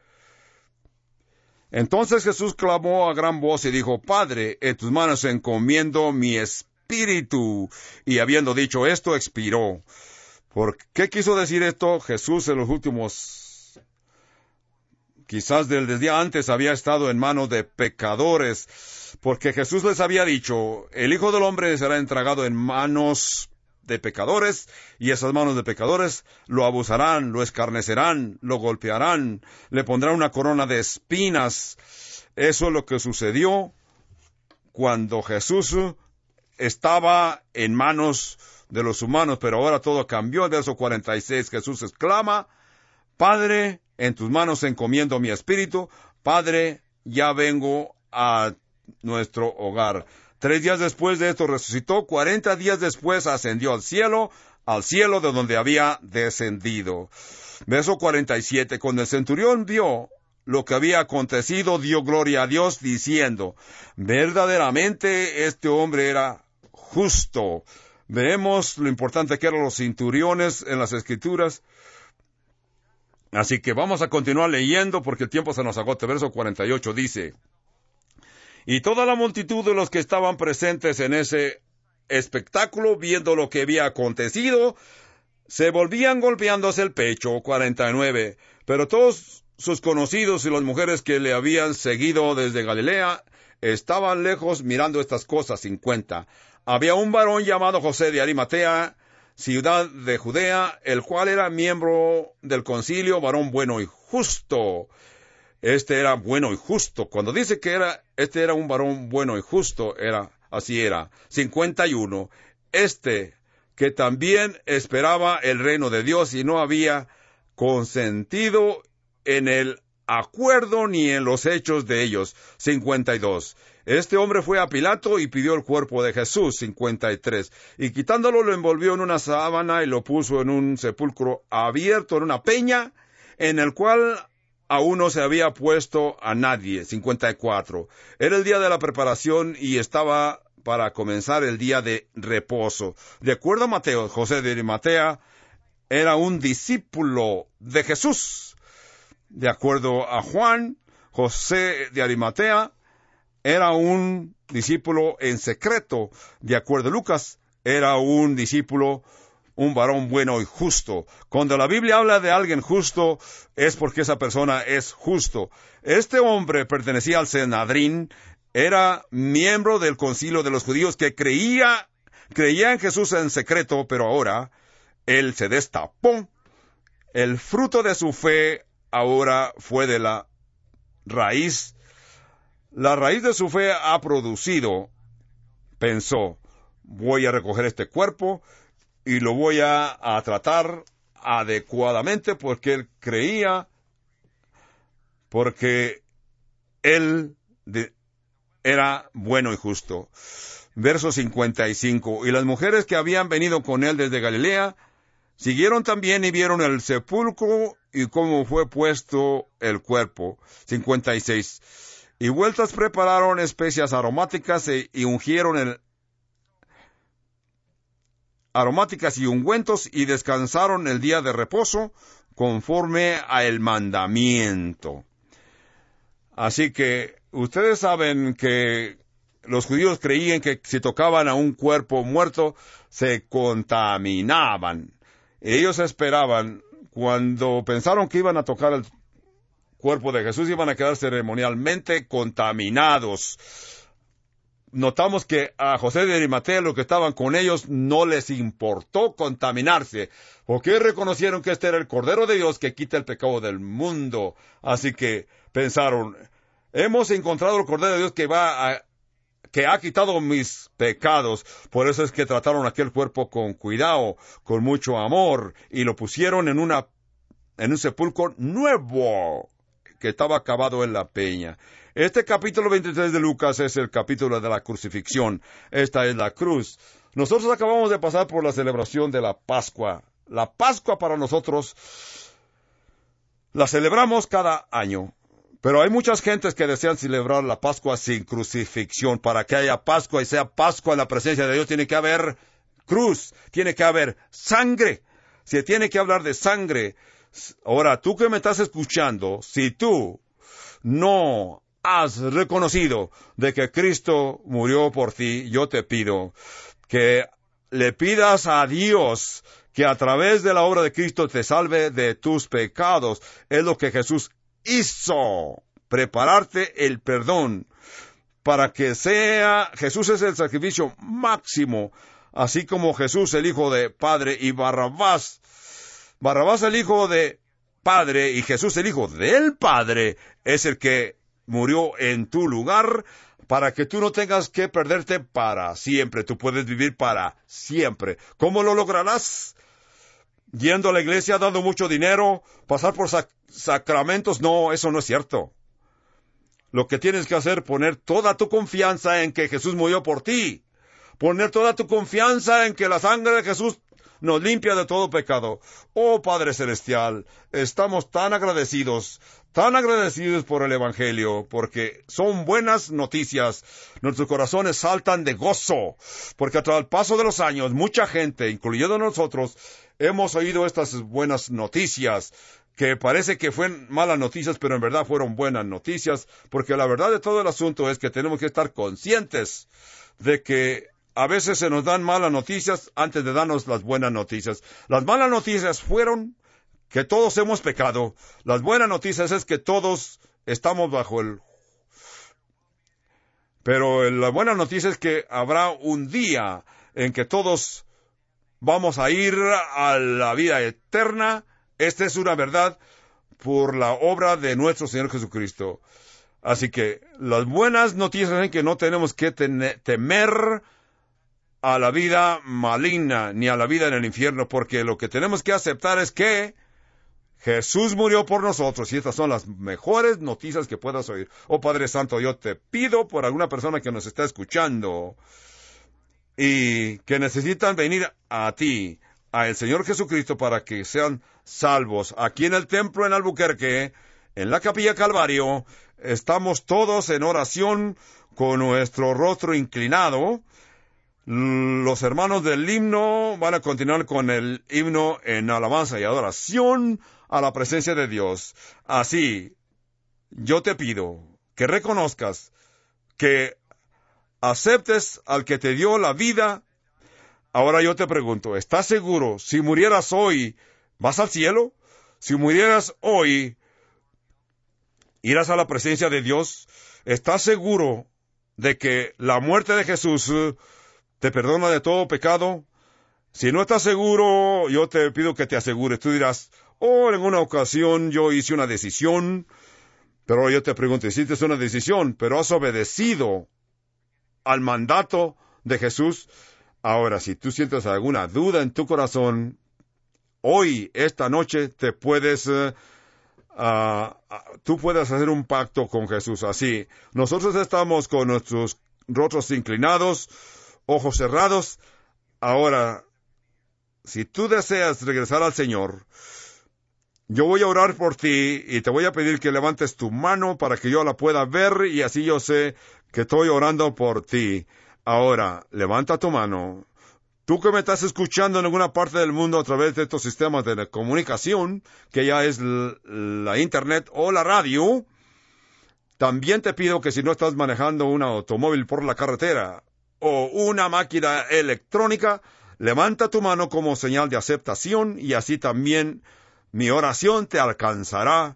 Entonces Jesús clamó a gran voz y dijo, Padre, en tus manos encomiendo mi espíritu. Y habiendo dicho esto, expiró. ¿Por qué quiso decir esto? Jesús en los últimos, quizás desde el día antes, había estado en manos de pecadores, porque Jesús les había dicho, el Hijo del Hombre será entregado en manos de pecadores, y esas manos de pecadores lo abusarán, lo escarnecerán, lo golpearán, le pondrán una corona de espinas. Eso es lo que sucedió cuando Jesús estaba en manos de los humanos, pero ahora todo cambió. En verso cuarenta y seis, Jesús exclama, Padre, en tus manos encomiendo mi espíritu. Padre, ya vengo a nuestro hogar. Tres días después de esto resucitó, cuarenta días después ascendió al cielo, al cielo de donde había descendido. Verso cuarenta y siete, cuando el centurión vio lo que había acontecido, dio gloria a Dios, diciendo, verdaderamente este hombre era justo. Vemos lo importante que eran los centuriones en las Escrituras. Así que vamos a continuar leyendo porque el tiempo se nos agota. Verso cuarenta y ocho dice, y toda la multitud de los que estaban presentes en ese espectáculo, viendo lo que había acontecido, se volvían golpeándose el pecho. cuarenta y nueve, pero todos sus conocidos y las mujeres que le habían seguido desde Galilea estaban lejos mirando estas cosas. cincuenta, había un varón llamado José de Arimatea, ciudad de Judea, el cual era miembro del concilio, varón bueno y justo. Este era bueno y justo. Cuando dice que era, este era un varón bueno y justo, era, así era. cincuenta y uno, este que también esperaba el reino de Dios y no había consentido en el acuerdo ni en los hechos de ellos. cincuenta y dos. Este hombre fue a Pilato y pidió el cuerpo de Jesús. cincuenta y tres. Y quitándolo lo envolvió en una sábana y lo puso en un sepulcro abierto, en una peña, en el cual aún no se había puesto a nadie. cincuenta y cuatro. Era el día de la preparación y estaba para comenzar el día de reposo. De acuerdo a Mateo, José de Arimatea era un discípulo de Jesús. De acuerdo a Juan, José de Arimatea era un discípulo en secreto. De acuerdo a Lucas, era un discípulo, un varón bueno y justo. Cuando la Biblia habla de alguien justo, es porque esa persona es justo. Este hombre pertenecía al Sanedrín, era miembro del concilio de los judíos que creía, creía en Jesús en secreto, pero ahora él se destapó. El fruto de su fe ahora fue de la raíz. La raíz de su fe ha producido, pensó, voy a recoger este cuerpo y lo voy a, a tratar adecuadamente porque él creía, porque él de, era bueno y justo. Verso cincuenta y cinco. Y las mujeres que habían venido con él desde Galilea siguieron también y vieron el sepulcro y cómo fue puesto el cuerpo. cincuenta y seis. Y vueltas prepararon especias aromáticas e, y ungieron el aromáticas y ungüentos y descansaron el día de reposo conforme a el mandamiento. Así que ustedes saben que los judíos creían que si tocaban a un cuerpo muerto se contaminaban. Ellos esperaban, cuando pensaron que iban a tocar el cuerpo de Jesús, iban a quedar ceremonialmente contaminados. Notamos que a José de Arimatea, los que estaban con ellos, no les importó contaminarse, porque reconocieron que este era el Cordero de Dios que quita el pecado del mundo. Así que pensaron, hemos encontrado el Cordero de Dios que va a, que ha quitado mis pecados. Por eso es que trataron aquel cuerpo con cuidado, con mucho amor, y lo pusieron en una, en un sepulcro nuevo, que estaba acabado en la peña. Este capítulo veintitrés de Lucas es el capítulo de la crucifixión. Esta es la cruz. Nosotros acabamos de pasar por la celebración de la Pascua. La Pascua para nosotros la celebramos cada año. Pero hay muchas gentes que desean celebrar la Pascua sin crucifixión. Para que haya Pascua y sea Pascua en la presencia de Dios, tiene que haber cruz, tiene que haber sangre. Se tiene que hablar de sangre. Ahora, tú que me estás escuchando, si tú no has reconocido de que Cristo murió por ti, yo te pido que le pidas a Dios que a través de la obra de Cristo te salve de tus pecados. Es lo que Jesús hizo, prepararte el perdón para que sea, Jesús es el sacrificio máximo, así como Jesús el Hijo de Padre y Barrabás, Barrabás el Hijo de Padre y Jesús el Hijo del Padre es el que murió en tu lugar para que tú no tengas que perderte para siempre. Tú puedes vivir para siempre. ¿Cómo lo lograrás? Yendo a la iglesia, dando mucho dinero, pasar por sac- sacramentos. No, eso no es cierto. Lo que tienes que hacer es poner toda tu confianza en que Jesús murió por ti. Poner toda tu confianza en que la sangre de Jesús nos limpia de todo pecado. Oh Padre Celestial, estamos tan agradecidos, tan agradecidos por el Evangelio, porque son buenas noticias. Nuestros corazones saltan de gozo, porque a través del paso de los años, mucha gente, incluyendo nosotros, hemos oído estas buenas noticias, que parece que fueron malas noticias, pero en verdad fueron buenas noticias, porque la verdad de todo el asunto es que tenemos que estar conscientes de que a veces se nos dan malas noticias antes de darnos las buenas noticias. Las malas noticias fueron que todos hemos pecado. Las buenas noticias es que todos estamos bajo el... Pero la buena noticia es que habrá un día en que todos vamos a ir a la vida eterna. Esta es una verdad por la obra de nuestro Señor Jesucristo. Así que las buenas noticias es que no tenemos que tener, temer a la vida maligna, ni a la vida en el infierno, porque lo que tenemos que aceptar es que Jesús murió por nosotros y estas son las mejores noticias que puedas oír. Oh Padre Santo, yo te pido por alguna persona que nos está escuchando y que necesitan venir a ti, a el Señor Jesucristo, para que sean salvos. Aquí en el templo en Albuquerque, en la Capilla Calvario, estamos todos en oración con nuestro rostro inclinado. Los hermanos del himno van a continuar con el himno en alabanza y adoración a la presencia de Dios. Así, yo te pido que reconozcas, que aceptes al que te dio la vida. Ahora yo te pregunto, ¿estás seguro? Si murieras hoy, ¿vas al cielo? Si murieras hoy, ¿irás a la presencia de Dios? ¿Estás seguro de que la muerte de Jesús te perdona de todo pecado? Si no estás seguro, yo te pido que te asegures. Tú dirás, oh, en una ocasión yo hice una decisión, pero yo te pregunto, hiciste una decisión, pero has obedecido al mandato de Jesús. Ahora, si tú sientes alguna duda en tu corazón, hoy, esta noche, te puedes, uh, uh, tú puedes hacer un pacto con Jesús. Así, nosotros estamos con nuestros rostros inclinados, ojos cerrados. Ahora, si tú deseas regresar al Señor, yo voy a orar por ti y te voy a pedir que levantes tu mano para que yo la pueda ver y así yo sé que estoy orando por ti. Ahora, levanta tu mano. Tú que me estás escuchando en alguna parte del mundo a través de estos sistemas de comunicación, que ya es la internet o la radio, también te pido que si no estás manejando un automóvil por la carretera o una máquina electrónica, levanta tu mano como señal de aceptación y así también mi oración te alcanzará.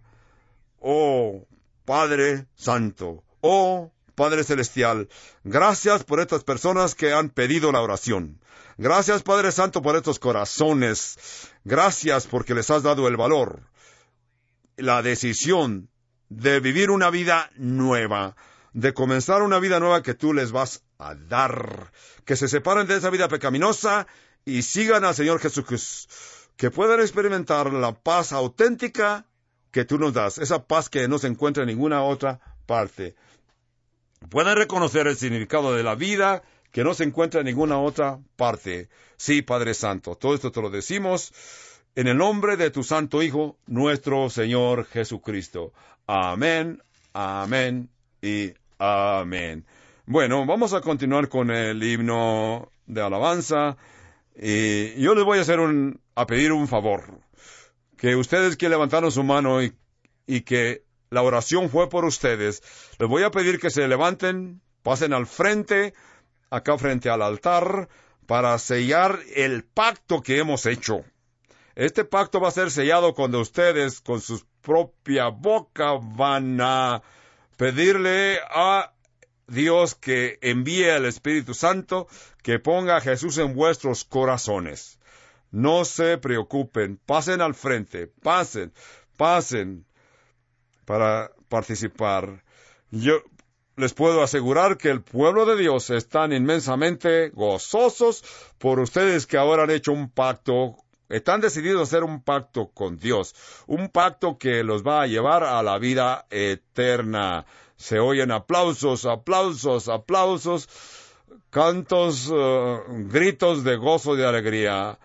Oh Padre Santo, oh Padre Celestial, gracias por estas personas que han pedido la oración. Gracias, Padre Santo, por estos corazones. Gracias porque les has dado el valor, la decisión de vivir una vida nueva, de comenzar una vida nueva que tú les vas a dar. Que se separen de esa vida pecaminosa y sigan al Señor Jesús. Que puedan experimentar la paz auténtica que tú nos das, esa paz que no se encuentra en ninguna otra parte. Puedan reconocer el significado de la vida que no se encuentra en ninguna otra parte. Sí, Padre Santo, todo esto te lo decimos en el nombre de tu Santo Hijo, nuestro Señor Jesucristo. Amén, amén y amén. Bueno, vamos a continuar con el himno de alabanza. Y yo les voy a hacer un, a pedir un favor. Que ustedes que levantaron su mano y, y que la oración fue por ustedes, les voy a pedir que se levanten, pasen al frente, acá frente al altar, para sellar el pacto que hemos hecho. Este pacto va a ser sellado cuando ustedes, con su propia boca, van a pedirle a Dios que envíe al Espíritu Santo, que ponga a Jesús en vuestros corazones. No se preocupen, pasen al frente, pasen, pasen para participar. Yo les puedo asegurar que el pueblo de Dios están inmensamente gozosos por ustedes que ahora han hecho un pacto, están decididos a hacer un pacto con Dios, un pacto que los va a llevar a la vida eterna. Se oyen aplausos, aplausos, aplausos, cantos, uh, gritos de gozo y de alegría.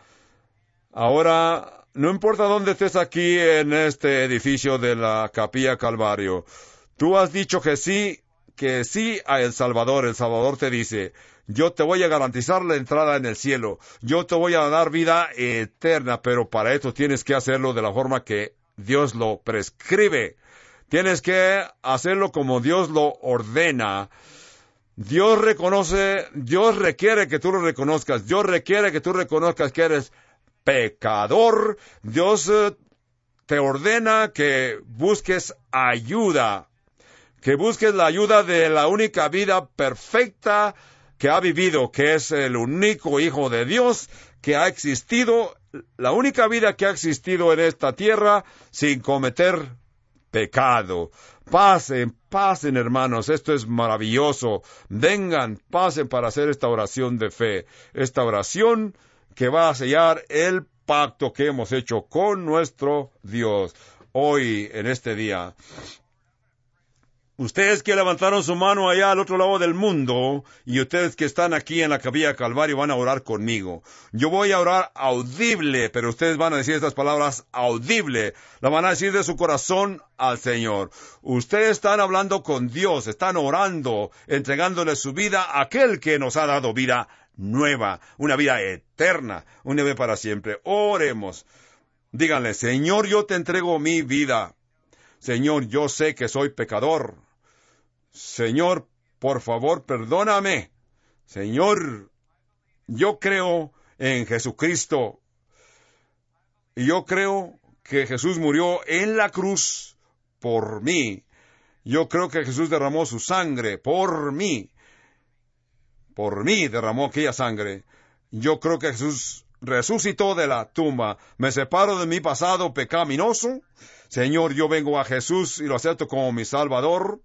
Ahora, no importa dónde estés aquí en este edificio de la Capilla Calvario, tú has dicho que sí, que sí a El Salvador. El Salvador te dice, yo te voy a garantizar la entrada en el cielo, yo te voy a dar vida eterna, pero para esto tienes que hacerlo de la forma que Dios lo prescribe. Tienes que hacerlo como Dios lo ordena. Dios reconoce, Dios requiere que tú lo reconozcas. Dios requiere que tú reconozcas que eres pecador. Dios eh, te ordena que busques ayuda. Que busques la ayuda de la única vida perfecta que ha vivido, que es el único Hijo de Dios que ha existido, la única vida que ha existido en esta tierra sin cometer pecado. Pasen, pasen, hermanos, esto es maravilloso. Vengan, pasen para hacer esta oración de fe, esta oración que va a sellar el pacto que hemos hecho con nuestro Dios. Hoy, en este día, ustedes que levantaron su mano allá al otro lado del mundo, y ustedes que están aquí en la Capilla Calvario van a orar conmigo. Yo voy a orar audible, pero ustedes van a decir estas palabras audible. La van a decir de su corazón al Señor. Ustedes están hablando con Dios, están orando, entregándole su vida a aquel que nos ha dado vida nueva, una vida eterna, una vida para siempre. Oremos. Díganle, Señor, yo te entrego mi vida. Señor, yo sé que soy pecador. Señor, por favor, perdóname. Señor, yo creo en Jesucristo. Y yo creo que Jesús murió en la cruz por mí. Yo creo que Jesús derramó su sangre por mí. Por mí derramó aquella sangre. Yo creo que Jesús resucitó de la tumba. Me separo de mi pasado pecaminoso. Señor, yo vengo a Jesús y lo acepto como mi Salvador.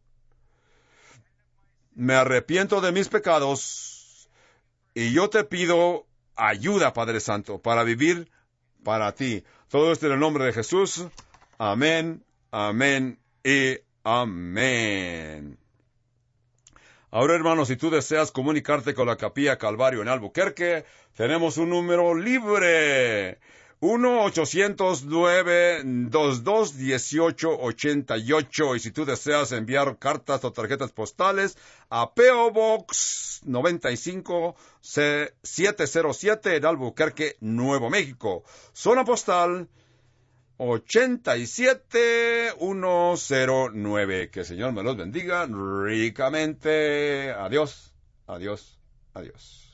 Me arrepiento de mis pecados y yo te pido ayuda, Padre Santo, para vivir para ti. Todo esto en el nombre de Jesús. Amén, amén y amén. Ahora, hermanos, si tú deseas comunicarte con la Capilla Calvario en Albuquerque, tenemos un número libre. uno ochocientos nueve veintidós dieciocho ochenta y ocho. Y si tú deseas enviar cartas o tarjetas postales a P O Box noventa y cinco setecientos siete en Albuquerque, Nuevo México. Zona postal ochenta y siete ciento nueve. Que el Señor me los bendiga ricamente. Adiós, adiós, adiós.